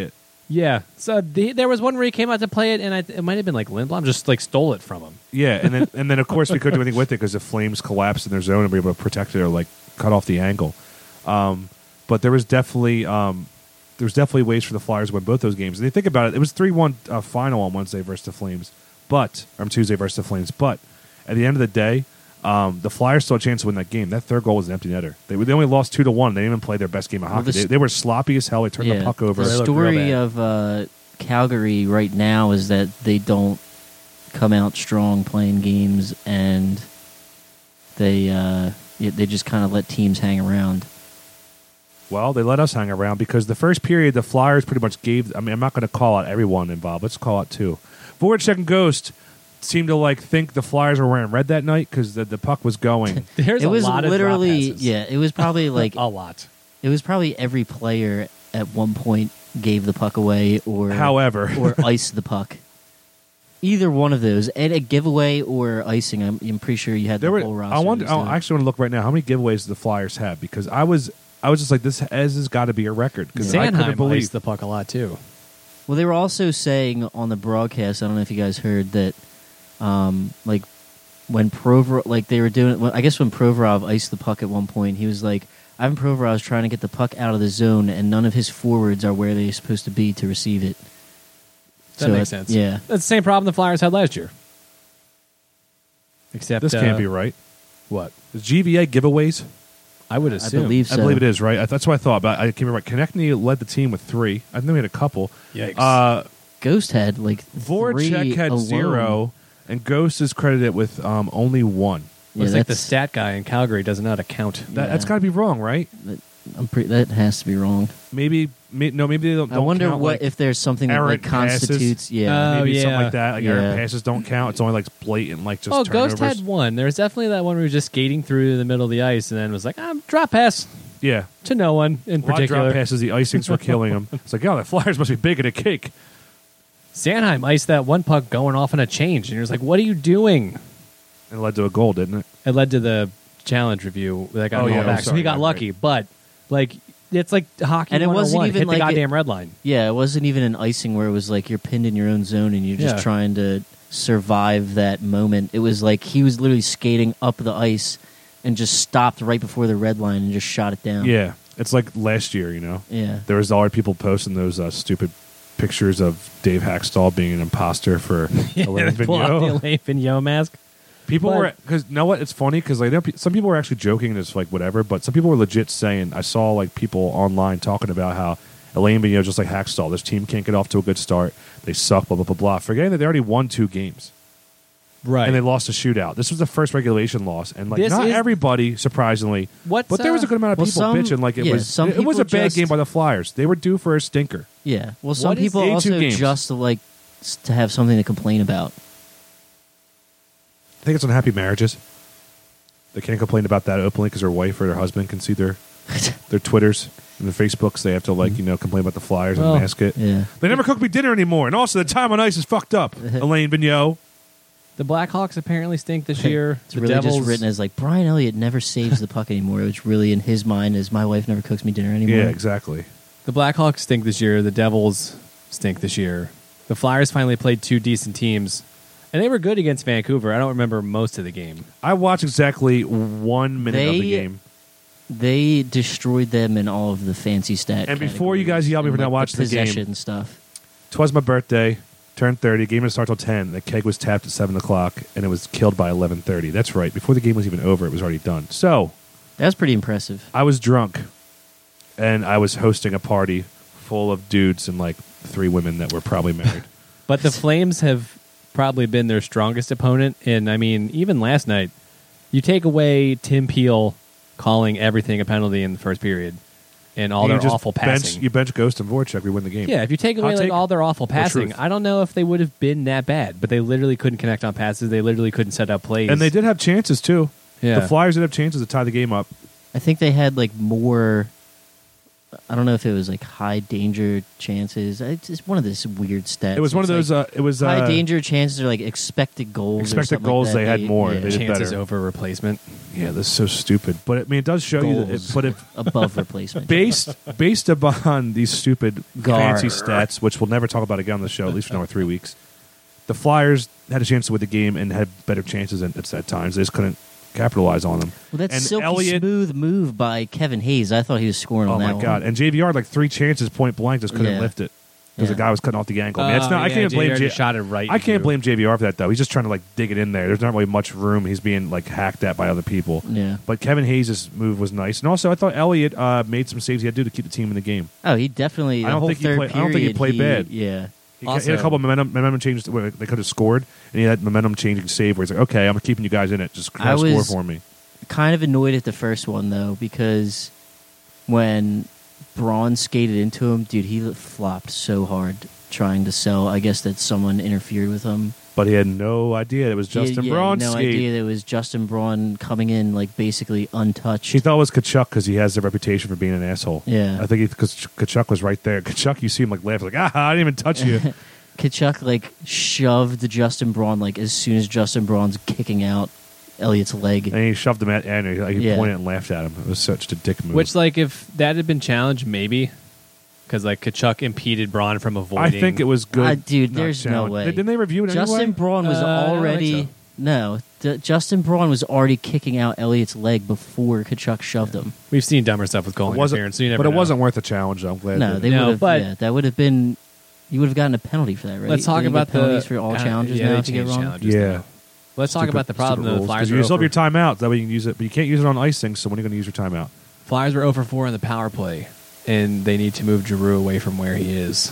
[SPEAKER 2] Yeah. So the, there was one where he came out to play it, and I, it might have been like Lindblom just like stole it from him.
[SPEAKER 3] Yeah, and then and then of course we couldn't do anything with it because the Flames collapsed in their zone and we were able to protect it or like cut off the angle. Um, but there was definitely um, there was definitely ways for the Flyers to win both those games. And you think about it, it was three one uh, final on Wednesday versus the Flames, but or on Tuesday versus the Flames. But at the end of the day, um, the Flyers still had a chance to win that game. That third goal was an empty netter. They, they only lost two to one. They didn't even play their best game of hockey.
[SPEAKER 4] Well,
[SPEAKER 3] they, they were sloppy as hell. They turned
[SPEAKER 4] yeah,
[SPEAKER 3] the puck over.
[SPEAKER 4] The
[SPEAKER 2] They looked real
[SPEAKER 4] story
[SPEAKER 2] bad.
[SPEAKER 4] of uh, Calgary right now is that they don't come out strong playing games, and they uh, yeah, they just kind of let teams hang around.
[SPEAKER 3] Well, they let us hang around because the first period, the Flyers pretty much gave. I mean, I'm not going to call out everyone involved. Let's call out two. Voracek and Ghost seemed to like think the Flyers were wearing red that night because the, the puck was going.
[SPEAKER 2] There's
[SPEAKER 4] it was
[SPEAKER 2] a lot
[SPEAKER 4] literally
[SPEAKER 2] of drop passes.
[SPEAKER 4] yeah. It was probably like
[SPEAKER 2] a lot.
[SPEAKER 4] it was probably every player at one point gave the puck away or
[SPEAKER 3] However,
[SPEAKER 4] or iced the puck. Either one of those, and a giveaway or icing. I'm, I'm pretty sure you had
[SPEAKER 3] there
[SPEAKER 4] the
[SPEAKER 3] were.
[SPEAKER 4] whole roster.
[SPEAKER 3] I wonder.
[SPEAKER 4] was, uh,
[SPEAKER 3] I actually want to look right now. How many giveaways do the Flyers have? Because I was, I was just like, this has, has got to be a record. Because I couldn't
[SPEAKER 2] Sanheim
[SPEAKER 3] believe
[SPEAKER 2] iced the puck a lot too.
[SPEAKER 4] Well, they were also saying on the broadcast. I don't know if you guys heard that. Um, like when Provorov, like they were doing. Well, I guess when Provorov iced the puck at one point, he was like, "Ivan Provorov is trying to get the puck out of the zone, and none of his forwards are where they're supposed to be to receive it."
[SPEAKER 2] That
[SPEAKER 4] So
[SPEAKER 2] makes
[SPEAKER 4] it-
[SPEAKER 2] sense.
[SPEAKER 4] Yeah.
[SPEAKER 2] That's the same problem the Flyers had last year. Except
[SPEAKER 3] this
[SPEAKER 2] uh,
[SPEAKER 3] can't be right.
[SPEAKER 2] What?
[SPEAKER 3] Is G V A giveaways?
[SPEAKER 2] I would
[SPEAKER 4] I
[SPEAKER 2] assume.
[SPEAKER 4] believe so.
[SPEAKER 3] I believe it is right. I, that's what I thought. But I can't remember. Konechny led the team with three. I think we had a couple.
[SPEAKER 2] Yikes.
[SPEAKER 3] Uh,
[SPEAKER 4] Ghost had like
[SPEAKER 3] Voracek
[SPEAKER 4] three
[SPEAKER 3] had
[SPEAKER 4] alone.
[SPEAKER 3] zero, and Ghost is credited with um, only one.
[SPEAKER 4] Yeah,
[SPEAKER 2] Looks like the
[SPEAKER 4] that's-
[SPEAKER 2] stat guy in Calgary doesn't know how to count.
[SPEAKER 3] That,
[SPEAKER 4] Yeah.
[SPEAKER 3] That's got to be wrong, right?
[SPEAKER 4] I'm pretty. That has to be wrong.
[SPEAKER 3] Maybe, may, no, maybe they don't.
[SPEAKER 4] I
[SPEAKER 3] don't
[SPEAKER 4] wonder
[SPEAKER 3] count,
[SPEAKER 4] what
[SPEAKER 3] like,
[SPEAKER 4] if there's something that
[SPEAKER 3] errant
[SPEAKER 4] like constitutes.
[SPEAKER 3] passes.
[SPEAKER 4] Yeah.
[SPEAKER 2] Uh,
[SPEAKER 3] maybe
[SPEAKER 2] Oh,
[SPEAKER 3] something
[SPEAKER 2] yeah.
[SPEAKER 3] like that. Like
[SPEAKER 4] Yeah.
[SPEAKER 3] errant passes don't count. It's only like blatant, like just
[SPEAKER 2] oh,
[SPEAKER 3] turnovers.
[SPEAKER 2] Ghost had one. There was definitely that one where he was just skating through the middle of the ice and then was like, ah, drop pass
[SPEAKER 3] Yeah,
[SPEAKER 2] to no one in
[SPEAKER 3] a lot of
[SPEAKER 2] particular.
[SPEAKER 3] drop passes. The icings were killing him. It's like, oh, the Flyers must be big in a cake.
[SPEAKER 2] Sanheim iced that one puck going off on a change, and you're just like, what are you doing?
[SPEAKER 3] And it led to a goal, didn't it?
[SPEAKER 2] It led to the challenge review that got
[SPEAKER 3] Oh,
[SPEAKER 2] called
[SPEAKER 3] yeah,
[SPEAKER 2] back.
[SPEAKER 3] I'm
[SPEAKER 2] So
[SPEAKER 3] sorry,
[SPEAKER 2] he got
[SPEAKER 3] right,
[SPEAKER 2] lucky, but like it's like hockey
[SPEAKER 4] And it wasn't
[SPEAKER 2] one oh one.
[SPEAKER 4] even
[SPEAKER 2] Hit
[SPEAKER 4] like
[SPEAKER 2] the
[SPEAKER 4] it-
[SPEAKER 2] goddamn red line.
[SPEAKER 4] Yeah, it wasn't even an icing where it was like you're pinned in your own zone and you're just
[SPEAKER 2] Yeah.
[SPEAKER 4] trying to survive that moment. It was like he was literally skating up the ice and just stopped right before the red line and just shot it down.
[SPEAKER 3] Yeah, it's like last year. You know,
[SPEAKER 4] Yeah.
[SPEAKER 3] there was already people posting those uh, stupid pictures of Dave Hackstall being an imposter for Alain
[SPEAKER 2] Pull out the
[SPEAKER 3] Vigneault.
[SPEAKER 2] Alain Vigneault mask.
[SPEAKER 3] People
[SPEAKER 2] But-
[SPEAKER 3] were because you know what? It's funny because like there are pe- some people were actually joking and it's like whatever, but some people were legit saying. I saw like people online talking about how Alain Vigneault just like Hackstall. This team can't get off to a good start. They suck. Blah blah blah blah. Forgetting that they already won two games
[SPEAKER 2] Right.
[SPEAKER 3] and they lost a shootout. This was the first regulation loss, and like
[SPEAKER 2] This
[SPEAKER 3] not
[SPEAKER 2] is-
[SPEAKER 3] everybody, surprisingly,
[SPEAKER 2] What's,
[SPEAKER 3] but there was a
[SPEAKER 2] uh,
[SPEAKER 3] good amount of
[SPEAKER 4] well,
[SPEAKER 3] people
[SPEAKER 4] some-
[SPEAKER 3] bitching. Like it
[SPEAKER 4] yeah,
[SPEAKER 3] was
[SPEAKER 4] some
[SPEAKER 3] it, it was a
[SPEAKER 4] people
[SPEAKER 3] bad
[SPEAKER 4] just-
[SPEAKER 3] game by the Flyers. They were due for a stinker.
[SPEAKER 4] Yeah. Well, some
[SPEAKER 2] What is
[SPEAKER 4] people
[SPEAKER 3] eighty-two
[SPEAKER 4] also
[SPEAKER 3] games?
[SPEAKER 4] just like s- to have something to complain about.
[SPEAKER 3] I think it's unhappy marriages. They can't complain about that openly because their wife or their husband can see their their Twitters and their Facebooks. They have to like you know complain about the Flyers
[SPEAKER 2] Well,
[SPEAKER 3] and mask it.
[SPEAKER 4] Yeah.
[SPEAKER 3] They never cook me dinner anymore, and also the time on ice is fucked up. Alain Vigneault.
[SPEAKER 2] The Blackhawks apparently stink this year.
[SPEAKER 4] It's
[SPEAKER 2] the
[SPEAKER 4] really
[SPEAKER 2] Devils,
[SPEAKER 4] just written as like Brian Elliott never saves the puck anymore, which really in his mind is my wife never cooks me dinner anymore.
[SPEAKER 3] Yeah, exactly.
[SPEAKER 2] The Blackhawks stink this year. The Devils stink this year. The Flyers finally played two decent teams, and they were good against Vancouver. I don't remember most of the game.
[SPEAKER 3] I watched exactly one minute of the
[SPEAKER 4] They-
[SPEAKER 3] game.
[SPEAKER 4] They destroyed them in all of the fancy stat.
[SPEAKER 3] And before you guys
[SPEAKER 4] categories
[SPEAKER 3] yell at me
[SPEAKER 4] and,
[SPEAKER 3] for not
[SPEAKER 4] like,
[SPEAKER 3] watching the game-
[SPEAKER 4] possession stuff.
[SPEAKER 3] Twas my birthday. Turned thirty. Game didn't start till ten. The keg was tapped at seven o'clock, and it was killed by eleven thirty. That's right. Before the game was even over, it was already done. So
[SPEAKER 4] That was pretty impressive.
[SPEAKER 3] I was drunk, and I was hosting a party full of dudes and like three women that were probably married.
[SPEAKER 2] But the Flames have probably been their strongest opponent. And, I mean, even last night, you take away Tim Peel calling everything a penalty in the first period and all
[SPEAKER 3] You
[SPEAKER 2] their
[SPEAKER 3] just
[SPEAKER 2] awful
[SPEAKER 3] bench,
[SPEAKER 2] passing.
[SPEAKER 3] You bench Ghost and Voracek, we win the game.
[SPEAKER 2] Yeah, if you take away
[SPEAKER 3] Hot
[SPEAKER 2] like
[SPEAKER 3] take?
[SPEAKER 2] all their awful passing,
[SPEAKER 3] truth?
[SPEAKER 2] I don't know if they would have been that bad. But they literally couldn't connect on passes. They literally couldn't set up plays.
[SPEAKER 3] And they did have chances too.
[SPEAKER 2] Yeah.
[SPEAKER 3] The Flyers did have chances to tie the game up.
[SPEAKER 4] I think they had like more I don't know if it was like high danger chances. It's just one of these weird stats.
[SPEAKER 3] It was one of
[SPEAKER 4] It's
[SPEAKER 3] those.
[SPEAKER 4] like
[SPEAKER 3] uh, it was uh,
[SPEAKER 4] high danger chances are like expected goals. or
[SPEAKER 3] Expected
[SPEAKER 4] something
[SPEAKER 3] goals,
[SPEAKER 4] Like that.
[SPEAKER 3] they had more. They did
[SPEAKER 2] Chances
[SPEAKER 3] better.
[SPEAKER 2] over replacement.
[SPEAKER 3] Yeah, this is so stupid. But I mean, it does show you. That it,
[SPEAKER 4] Goals.
[SPEAKER 3] but if
[SPEAKER 4] above replacement.
[SPEAKER 3] based based upon these stupid
[SPEAKER 4] Gar.
[SPEAKER 3] fancy stats, which we'll never talk about again on the show, at least for another three weeks, the Flyers had a chance to win the game and had better chances at, at times. They just couldn't capitalize on them.
[SPEAKER 4] Well, that's
[SPEAKER 3] and
[SPEAKER 4] silky
[SPEAKER 3] Elliott,
[SPEAKER 4] smooth move by Kevin Hayes. I thought he was scoring
[SPEAKER 3] oh
[SPEAKER 4] on that
[SPEAKER 3] my
[SPEAKER 4] one.
[SPEAKER 3] god! And J V R had like three chances point blank, just couldn't
[SPEAKER 4] Yeah.
[SPEAKER 3] lift it because
[SPEAKER 4] Yeah.
[SPEAKER 3] the guy was cutting off the ankle. I mean, it's
[SPEAKER 2] Oh,
[SPEAKER 3] not. I
[SPEAKER 2] yeah,
[SPEAKER 3] can't blame
[SPEAKER 2] J V R
[SPEAKER 3] J.
[SPEAKER 2] just shot it right
[SPEAKER 3] I can't
[SPEAKER 2] into-
[SPEAKER 3] blame J V R for that though. He's just trying to like dig it in there. There's not really much room. He's being like hacked at by other people.
[SPEAKER 4] Yeah.
[SPEAKER 3] But Kevin Hayes' move was nice, and also I thought Elliott uh, made some saves he had to do to keep the team in the game.
[SPEAKER 4] Oh, he definitely.
[SPEAKER 3] I
[SPEAKER 4] The
[SPEAKER 3] don't
[SPEAKER 4] whole
[SPEAKER 3] think he
[SPEAKER 4] third
[SPEAKER 3] played- I don't think he
[SPEAKER 4] period,
[SPEAKER 3] played bad.
[SPEAKER 4] Yeah.
[SPEAKER 3] He,
[SPEAKER 2] Also-
[SPEAKER 3] he had a couple of momentum, momentum changes where they could have scored, and he had momentum changing save where he's like, "Okay, I'm keeping you guys in it. Just try
[SPEAKER 4] I
[SPEAKER 3] to score
[SPEAKER 4] was-
[SPEAKER 3] for me."
[SPEAKER 4] Kind of annoyed at the first one though, because when Braun skated into him, dude, he flopped so hard trying to sell. I guess that someone interfered with him.
[SPEAKER 3] But he had no idea it was
[SPEAKER 4] He had-
[SPEAKER 3] Justin
[SPEAKER 4] yeah,
[SPEAKER 3] Braun's
[SPEAKER 4] no
[SPEAKER 3] skate.
[SPEAKER 4] idea that it was Justin Braun coming in like basically untouched.
[SPEAKER 3] He thought it was Kachuk because he has the reputation for being an asshole.
[SPEAKER 4] Yeah.
[SPEAKER 3] I think because Kachuk was right there. Kachuk, you see him like laugh, like, ah, I didn't even touch you.
[SPEAKER 4] Kachuk like shoved Justin Braun like as soon as Justin Braun's kicking out Elliott's leg.
[SPEAKER 3] And he shoved him at and he, like, he
[SPEAKER 4] Yeah.
[SPEAKER 3] pointed and laughed at him. It was such a dick move.
[SPEAKER 2] Which, like, if that had been challenged, maybe. Because, like, Kachuk impeded Braun from avoiding.
[SPEAKER 3] I think it was good.
[SPEAKER 4] Ah, dude,
[SPEAKER 3] not
[SPEAKER 4] there's no
[SPEAKER 3] challenged.
[SPEAKER 4] way.
[SPEAKER 3] Didn't they review it
[SPEAKER 4] Justin
[SPEAKER 3] anyway?
[SPEAKER 4] Braun was
[SPEAKER 2] Uh, I don't think
[SPEAKER 4] already
[SPEAKER 2] so.
[SPEAKER 4] no. D- Justin Braun was already kicking out Elliott's leg before Kachuk shoved him.
[SPEAKER 2] We've seen dumber stuff with goal
[SPEAKER 3] It wasn't,
[SPEAKER 2] interference, so you never
[SPEAKER 3] but it
[SPEAKER 2] know.
[SPEAKER 3] wasn't worth a challenge. Though. I'm glad.
[SPEAKER 4] No,
[SPEAKER 3] that-
[SPEAKER 4] they
[SPEAKER 2] No,
[SPEAKER 4] would have.
[SPEAKER 2] but-
[SPEAKER 4] Yeah, that would have been. You would have gotten a penalty for that, right?
[SPEAKER 2] Let's talk
[SPEAKER 4] Didn't you
[SPEAKER 2] about
[SPEAKER 4] get penalties
[SPEAKER 2] the
[SPEAKER 4] for all
[SPEAKER 2] uh,
[SPEAKER 4] challenges
[SPEAKER 2] yeah,
[SPEAKER 4] now
[SPEAKER 2] they
[SPEAKER 4] if you get
[SPEAKER 2] changed
[SPEAKER 4] wrong.
[SPEAKER 2] challenges
[SPEAKER 3] Yeah.
[SPEAKER 2] now. Let's talk
[SPEAKER 3] Stupid-
[SPEAKER 2] about the problem.
[SPEAKER 3] stupid
[SPEAKER 2] though. The
[SPEAKER 3] rules, 'cause
[SPEAKER 2] Flyers
[SPEAKER 3] you
[SPEAKER 2] were
[SPEAKER 3] still have your
[SPEAKER 2] over,
[SPEAKER 3] timeout. That way you can use it, but you can't use it on icing. So when are you going to use your timeout?
[SPEAKER 2] Flyers were over four in the power play, and they need to move Giroux away from where he is.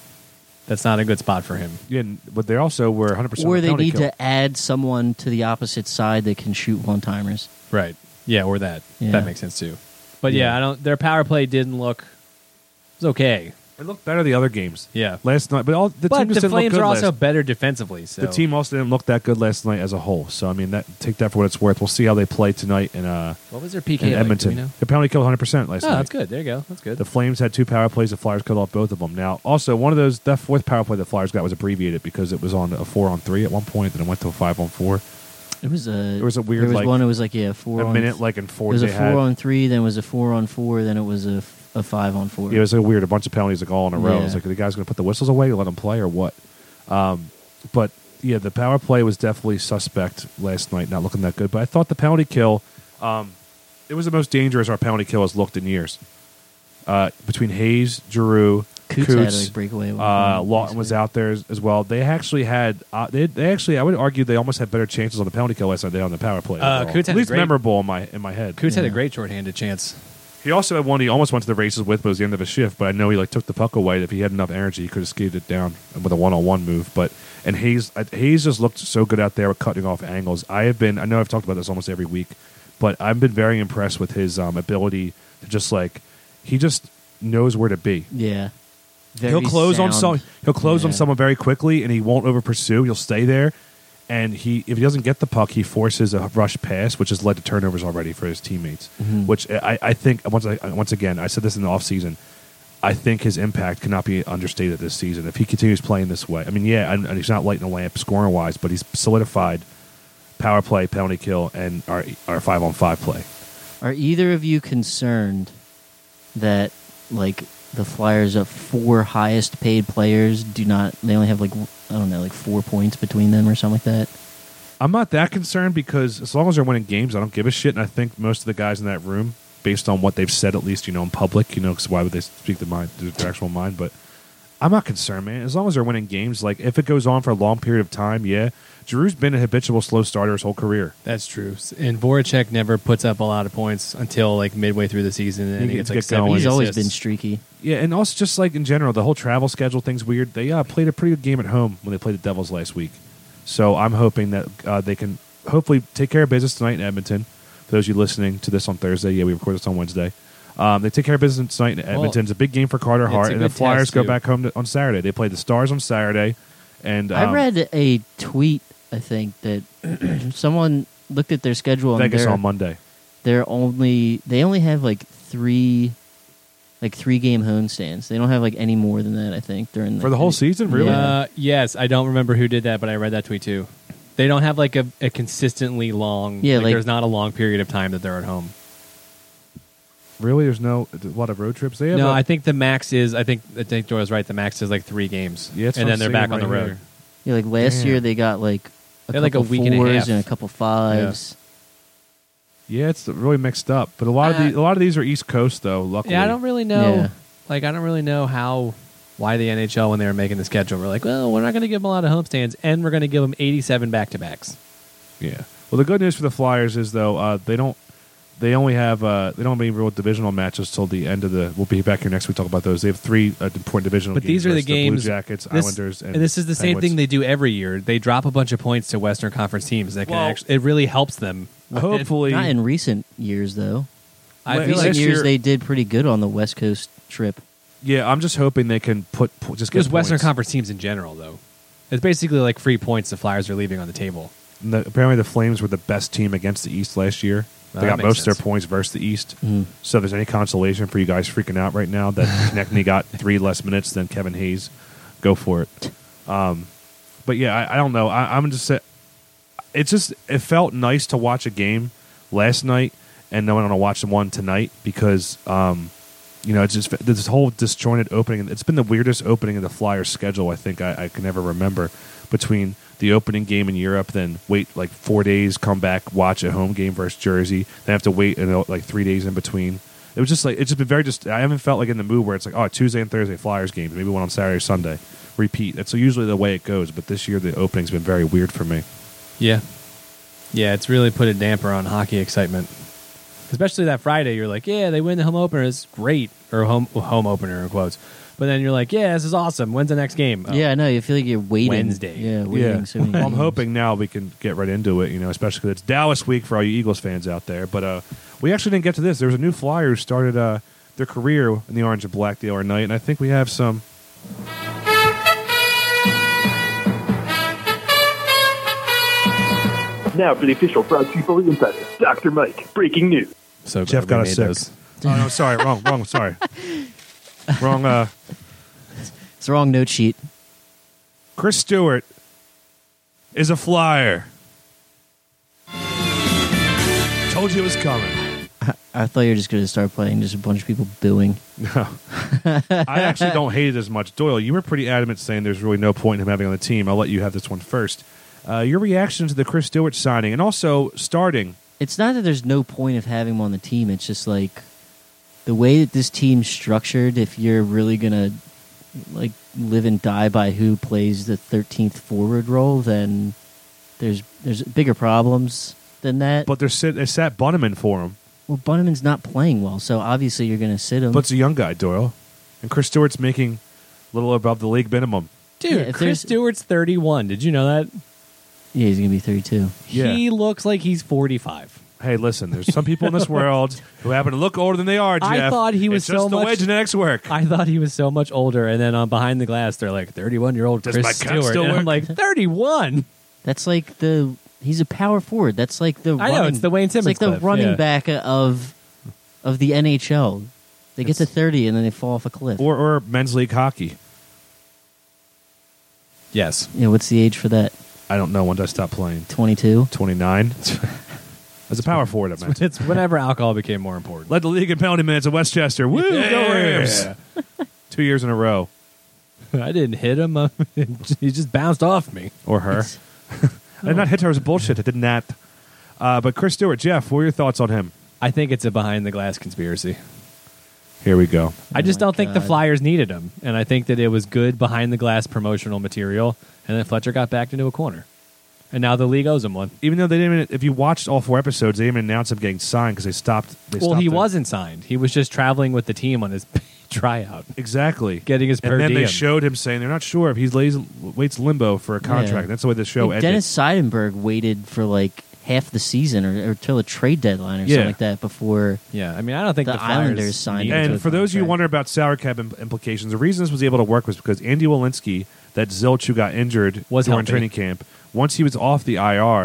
[SPEAKER 2] That's not a good spot for him.
[SPEAKER 3] Yeah, but they also were one hundred percent.
[SPEAKER 4] Or they
[SPEAKER 3] penalty
[SPEAKER 4] need
[SPEAKER 3] kill.
[SPEAKER 4] to add someone to the opposite side that can shoot one timers.
[SPEAKER 2] Right. Yeah, or that.
[SPEAKER 4] Yeah.
[SPEAKER 2] That makes sense too. But yeah,
[SPEAKER 3] Yeah.
[SPEAKER 2] I don't. Their power play didn't look. It was okay.
[SPEAKER 3] It looked better the other games.
[SPEAKER 2] Yeah.
[SPEAKER 3] Last night, but all the
[SPEAKER 2] but
[SPEAKER 3] team just
[SPEAKER 2] the
[SPEAKER 3] didn't look
[SPEAKER 2] Flames
[SPEAKER 3] good
[SPEAKER 2] are also
[SPEAKER 3] last-
[SPEAKER 2] better defensively. So
[SPEAKER 3] The team also didn't look that good last night as a whole. So I mean, that take that for what it's worth. We'll see how they play tonight in uh
[SPEAKER 2] What was their P
[SPEAKER 3] in
[SPEAKER 2] K like? Do we
[SPEAKER 3] Edmonton.
[SPEAKER 2] know?
[SPEAKER 3] The penalty killed one hundred percent last
[SPEAKER 2] Oh,
[SPEAKER 3] night.
[SPEAKER 2] that's good. There you go. That's good.
[SPEAKER 3] The Flames had two power plays. The Flyers cut off both of them. Now, also one of those that fourth power play the Flyers got was abbreviated because it was on a four on three at one point, then it went to a five on four.
[SPEAKER 4] It was a.
[SPEAKER 3] There was a weird,
[SPEAKER 4] There was
[SPEAKER 3] like,
[SPEAKER 4] one. It was like yeah, four
[SPEAKER 3] A
[SPEAKER 4] on.
[SPEAKER 3] minute, like in four,
[SPEAKER 4] It was a
[SPEAKER 3] they
[SPEAKER 4] four
[SPEAKER 3] had.
[SPEAKER 4] on three. Then it was a four on four. Then it was a, f- a five on four.
[SPEAKER 3] Yeah, it was a weird, a bunch of penalties like all in a row.
[SPEAKER 4] Yeah.
[SPEAKER 3] It's like, are the guys going to put the whistles away or let them play or what? Um, but yeah, the power play was definitely suspect last night, not looking that good. But I thought the penalty kill, um, it was the most dangerous our penalty kill has looked in years. Uh, between Hayes, Giroux,
[SPEAKER 4] Coots,
[SPEAKER 3] Coots,
[SPEAKER 4] had a like, breakaway. one
[SPEAKER 3] uh,
[SPEAKER 4] point,
[SPEAKER 3] Lawton was
[SPEAKER 4] basically.
[SPEAKER 3] out there as, as well. They actually had, uh, they, they actually, I would argue, they almost had better chances on the penalty kill last night than on the power play.
[SPEAKER 2] Uh,
[SPEAKER 3] overall.
[SPEAKER 2] Coots had
[SPEAKER 3] At
[SPEAKER 2] a
[SPEAKER 3] least
[SPEAKER 2] great-
[SPEAKER 3] memorable in my in my head.
[SPEAKER 2] Coots had a
[SPEAKER 4] Yeah.
[SPEAKER 2] great shorthanded chance.
[SPEAKER 3] He also had one he almost went to the races with, but it was the end of his shift. But I know he like took the puck away. If he had enough energy, he could have skated it down with a one-on-one move. But and Hayes, I- Hayes just looked so good out there with cutting off angles. I have been, I know I've talked about this almost every week, but I've been very impressed with his um, ability to just like he just knows where to be.
[SPEAKER 4] Yeah. Very
[SPEAKER 3] he'll close on
[SPEAKER 4] sound.
[SPEAKER 3] some. He'll close on
[SPEAKER 4] Yeah.
[SPEAKER 3] someone very quickly, and he won't over pursue. He'll stay there, and he if he doesn't get the puck, he forces a rush pass, which has led to turnovers already for his teammates.
[SPEAKER 4] Mhm.
[SPEAKER 3] Which I, I think once I, once again I said this in the offseason, I think his impact cannot be understated this season if he continues playing this way. I mean, yeah, and, and he's not lighting a lamp scoring wise, but he's solidified power play, penalty kill, and our our five on five play.
[SPEAKER 4] Are either of you concerned that like the Flyers' of four highest paid players do not? They only have like I don't know, like four points between them or something like that.
[SPEAKER 3] I'm not that concerned because as long as they're winning games, I don't give a shit. And I think most of the guys in that room, based on what they've said, at least you know in public, you know, because why would they speak their mind, their actual mind? But I'm not concerned, man. As long as they're winning games, like if it goes on for a long period of time, yeah. Giroux's been a habitual slow starter his whole career.
[SPEAKER 2] That's true. And Voracek never puts up a lot of points until like midway through the season, and
[SPEAKER 3] He
[SPEAKER 2] he gets
[SPEAKER 3] gets
[SPEAKER 2] like
[SPEAKER 3] get
[SPEAKER 2] seven
[SPEAKER 3] going.
[SPEAKER 4] He's always
[SPEAKER 2] assists.
[SPEAKER 4] been streaky.
[SPEAKER 3] Yeah, and also just like in general, the whole travel schedule thing's weird. They uh, played a pretty good game at home when they played the Devils last week. So I'm hoping that uh, they can hopefully take care of business tonight in Edmonton. For those of you listening to this on Thursday, yeah, we record this on Wednesday. Um, they take care of business tonight in Edmonton. It's a big game for Carter
[SPEAKER 2] it's
[SPEAKER 3] Hart,
[SPEAKER 2] a
[SPEAKER 3] and the
[SPEAKER 2] good
[SPEAKER 3] Flyers
[SPEAKER 2] test,
[SPEAKER 3] go
[SPEAKER 2] too.
[SPEAKER 3] back home to, on Saturday. They play the Stars on Saturday, and um,
[SPEAKER 4] I read a tweet. I think that someone looked at their schedule and
[SPEAKER 3] Vegas
[SPEAKER 4] they're,
[SPEAKER 3] on Monday.
[SPEAKER 4] they're only they only have like three like three game homestands. They don't have like any more than that. I think during
[SPEAKER 3] For the whole season, really?
[SPEAKER 4] Yeah.
[SPEAKER 2] Uh, yes, I don't remember who did that, but I read that tweet too. They don't have like a, a consistently long.
[SPEAKER 4] Yeah,
[SPEAKER 2] like,
[SPEAKER 4] like-
[SPEAKER 2] there's not a long period of time that they're at home.
[SPEAKER 3] Really? There's no a lot of road trips? They have
[SPEAKER 2] No,
[SPEAKER 3] a-
[SPEAKER 2] I think the max is. I think I think Doyle's right. The max is like three games.
[SPEAKER 3] Yeah, that's
[SPEAKER 2] and
[SPEAKER 3] what
[SPEAKER 2] then
[SPEAKER 3] I'm
[SPEAKER 2] they're
[SPEAKER 3] seeing
[SPEAKER 2] back on the
[SPEAKER 3] right
[SPEAKER 2] road.
[SPEAKER 3] here.
[SPEAKER 4] Yeah, like last
[SPEAKER 3] Damn.
[SPEAKER 4] year they got like a
[SPEAKER 2] They had, like, a
[SPEAKER 4] couple
[SPEAKER 2] week and a
[SPEAKER 4] fours
[SPEAKER 2] half.
[SPEAKER 4] a couple fives.
[SPEAKER 3] Yeah, it's really mixed up. But a lot of
[SPEAKER 2] Uh,
[SPEAKER 3] the, a lot of these are East Coast, though, luckily.
[SPEAKER 2] Yeah, I don't really know.
[SPEAKER 4] Yeah.
[SPEAKER 2] Like, I don't really know how, why the N H L, when they were making the schedule, were like, well, we're not going to give them a lot of homestands, and we're going to give them eighty-seven back-to-backs.
[SPEAKER 3] Yeah. Well, the good news for the Flyers is, though, uh, they don't. They only have uh, they don't have any real divisional matches till the end of the. We'll be back here next week to talk about those. They have three uh, important divisional.
[SPEAKER 2] But
[SPEAKER 3] games
[SPEAKER 2] these are the
[SPEAKER 3] versus
[SPEAKER 2] games.
[SPEAKER 3] Blue Jackets,
[SPEAKER 2] this,
[SPEAKER 3] Islanders, and,
[SPEAKER 2] and this is the same
[SPEAKER 3] Penguins.
[SPEAKER 2] thing they do every year. They drop a bunch of points to Western Conference teams. That can
[SPEAKER 3] Well-
[SPEAKER 2] actually, it really helps them.
[SPEAKER 3] Hopefully,
[SPEAKER 4] Not in recent years though.
[SPEAKER 2] I
[SPEAKER 3] Last
[SPEAKER 2] feel
[SPEAKER 4] Recent
[SPEAKER 2] like
[SPEAKER 3] year-
[SPEAKER 4] years they did pretty good on the West Coast trip.
[SPEAKER 3] yeah. I'm just hoping they can put po- just get
[SPEAKER 2] just Western
[SPEAKER 3] points.
[SPEAKER 2] Conference teams in general, though. It's basically like free points the Flyers are leaving on the table.
[SPEAKER 3] And the, apparently, the Flames were the best team against the East last year.
[SPEAKER 2] Oh,
[SPEAKER 3] They
[SPEAKER 2] that
[SPEAKER 3] got
[SPEAKER 2] makes
[SPEAKER 3] most of their
[SPEAKER 2] sense.
[SPEAKER 3] points versus the East.
[SPEAKER 4] Mm.
[SPEAKER 3] So, if there's any consolation for you guys freaking out right now that Konechny got three less minutes than Kevin Hayes, go for it. Um, but yeah, I, I don't know. I, I'm just say, it's just it felt nice to watch a game last night, and then I want to watch one tonight because um, you know it's just this whole disjointed opening. It's been the weirdest opening of the Flyers schedule I think I, I can ever remember. Between the opening game in Europe, then wait like four days, come back, watch a home game versus Jersey, then have to wait you know, like three days in between. It was just like it's just been very just. I haven't felt like in the mood where it's like oh Tuesday and Thursday Flyers games, maybe one on Saturday or Sunday, repeat. That's usually the way it goes. But this year the opening's been very weird for me.
[SPEAKER 2] Yeah. Yeah, it's really put a damper on hockey excitement. Especially that Friday, you're like, yeah, they win the home opener. It's great. Or home home opener, in quotes. But then you're like, yeah, this is awesome. When's the next game? Oh,
[SPEAKER 4] Yeah, I know. You feel like you're waiting.
[SPEAKER 2] Wednesday.
[SPEAKER 4] Yeah, waiting
[SPEAKER 3] Yeah,
[SPEAKER 4] so many
[SPEAKER 3] well, I'm
[SPEAKER 4] games.
[SPEAKER 3] hoping now we can get right into it. You know, especially because it's Dallas week for all you Eagles fans out there. But uh, we actually didn't get to this. There was a new Flyer who started uh, their career in the orange and black the other night, and I think we have some.
[SPEAKER 6] Now for the official Broad Street Bully Insider, Doctor Mike. Breaking news.
[SPEAKER 2] So
[SPEAKER 3] Jeff
[SPEAKER 2] glad
[SPEAKER 3] got
[SPEAKER 2] we
[SPEAKER 3] us
[SPEAKER 2] made
[SPEAKER 3] sick.
[SPEAKER 2] those.
[SPEAKER 3] Oh no, sorry, wrong, wrong, sorry, wrong. Uh,
[SPEAKER 4] It's the wrong note sheet.
[SPEAKER 3] Chris Stewart is a Flyer. Told you it was coming.
[SPEAKER 4] I thought you were just going to start playing just a bunch of people booing.
[SPEAKER 3] No, I actually don't hate it as much. Doyle, you were pretty adamant saying there's really no point in him having on the team. I'll let you have this one first. Uh, your reaction to the Chris Stewart signing and also starting.
[SPEAKER 4] It's not that there's no point of having him on the team. It's just like the way that this team's structured. If you're really gonna like live and die by who plays the thirteenth forward role, then there's there's bigger problems than that.
[SPEAKER 3] But they're sit, they sat Bunneman for him.
[SPEAKER 4] well, Bunneman's not playing well, so obviously you're gonna sit him.
[SPEAKER 3] But it's a young guy, Doyle. And Chris Stewart's making a little above the league minimum.
[SPEAKER 2] Dude,
[SPEAKER 4] Yeah, if
[SPEAKER 2] Chris
[SPEAKER 4] there's-
[SPEAKER 2] Stewart's thirty-one. Did you know that?
[SPEAKER 4] yeah, he's gonna be thirty-two.
[SPEAKER 3] Yeah.
[SPEAKER 2] He looks like he's forty-five.
[SPEAKER 3] Hey, listen, there's some people in this world who happen to look older than they are, Jeff.
[SPEAKER 2] I thought he was
[SPEAKER 3] it's just
[SPEAKER 2] so
[SPEAKER 3] the way
[SPEAKER 2] much-
[SPEAKER 3] genetics work.
[SPEAKER 2] I thought he was so much older, and then on Behind the Glass, they're like thirty-one-year-old
[SPEAKER 3] Does
[SPEAKER 2] Chris
[SPEAKER 3] my count
[SPEAKER 2] Stewart,
[SPEAKER 3] still
[SPEAKER 2] and I'm
[SPEAKER 3] work?
[SPEAKER 2] like thirty-one.
[SPEAKER 4] That's like the he's a power forward. That's like the
[SPEAKER 2] I know,
[SPEAKER 4] running,
[SPEAKER 2] it's the Wayne
[SPEAKER 4] it's
[SPEAKER 2] Simmons
[SPEAKER 4] like the
[SPEAKER 2] clip,
[SPEAKER 4] running
[SPEAKER 2] yeah.
[SPEAKER 4] back of of the N H L. They get to
[SPEAKER 3] It's-
[SPEAKER 4] thirty and then they fall off a cliff.
[SPEAKER 3] Or, or men's league hockey.
[SPEAKER 2] Yes.
[SPEAKER 4] yeah, what's the age for that?
[SPEAKER 3] I don't know when did I stop playing.
[SPEAKER 4] Twenty-two.
[SPEAKER 3] twenty-nine. As a power forward, I meant.
[SPEAKER 2] It's whenever alcohol became more important.
[SPEAKER 3] Led the league in penalty minutes at Westchester. Woo, go Rams. Two years in a row.
[SPEAKER 2] I didn't hit him. uh, he just bounced off me.
[SPEAKER 3] Or her. I did not hit her. It was bullshit. I did not. Uh, but Chris Stewart, Jeff, what are your thoughts on him?
[SPEAKER 2] I think it's a behind the glass conspiracy.
[SPEAKER 3] Here we go.
[SPEAKER 2] I just
[SPEAKER 4] my
[SPEAKER 2] don't think the
[SPEAKER 4] God.
[SPEAKER 2] Flyers needed him, and I think that it was good behind the glass promotional material, and then Fletcher got backed into a corner, and now the league owes him one.
[SPEAKER 3] Even though they didn't, even, if you watched all four episodes, they didn't even announce him getting signed because they stopped. They
[SPEAKER 2] Well,
[SPEAKER 3] stopped
[SPEAKER 2] he
[SPEAKER 3] it.
[SPEAKER 2] wasn't signed. He was just traveling with the team on his tryout,
[SPEAKER 3] exactly
[SPEAKER 2] getting his per
[SPEAKER 3] And then
[SPEAKER 2] diem.
[SPEAKER 3] they showed him saying they're not sure if he lays, waits limbo for a contract.
[SPEAKER 4] Yeah.
[SPEAKER 3] That's the way the show
[SPEAKER 4] Like,
[SPEAKER 3] ended.
[SPEAKER 4] Dennis Seidenberg waited for like half the season or, or till a trade deadline or
[SPEAKER 3] Yeah.
[SPEAKER 4] something like that before.
[SPEAKER 2] yeah, I mean, I don't think
[SPEAKER 4] The
[SPEAKER 2] the, Flyers
[SPEAKER 4] Islanders signed
[SPEAKER 2] needed
[SPEAKER 4] him
[SPEAKER 3] And
[SPEAKER 2] to-
[SPEAKER 3] for those of you who
[SPEAKER 4] contract.
[SPEAKER 3] wonder about salary cap im- implications, the reason this was able to work was because Andy Walensky, that zilch who got injured
[SPEAKER 2] Was
[SPEAKER 3] during
[SPEAKER 2] healthy.
[SPEAKER 3] training camp, once he was off the I R,
[SPEAKER 2] Right.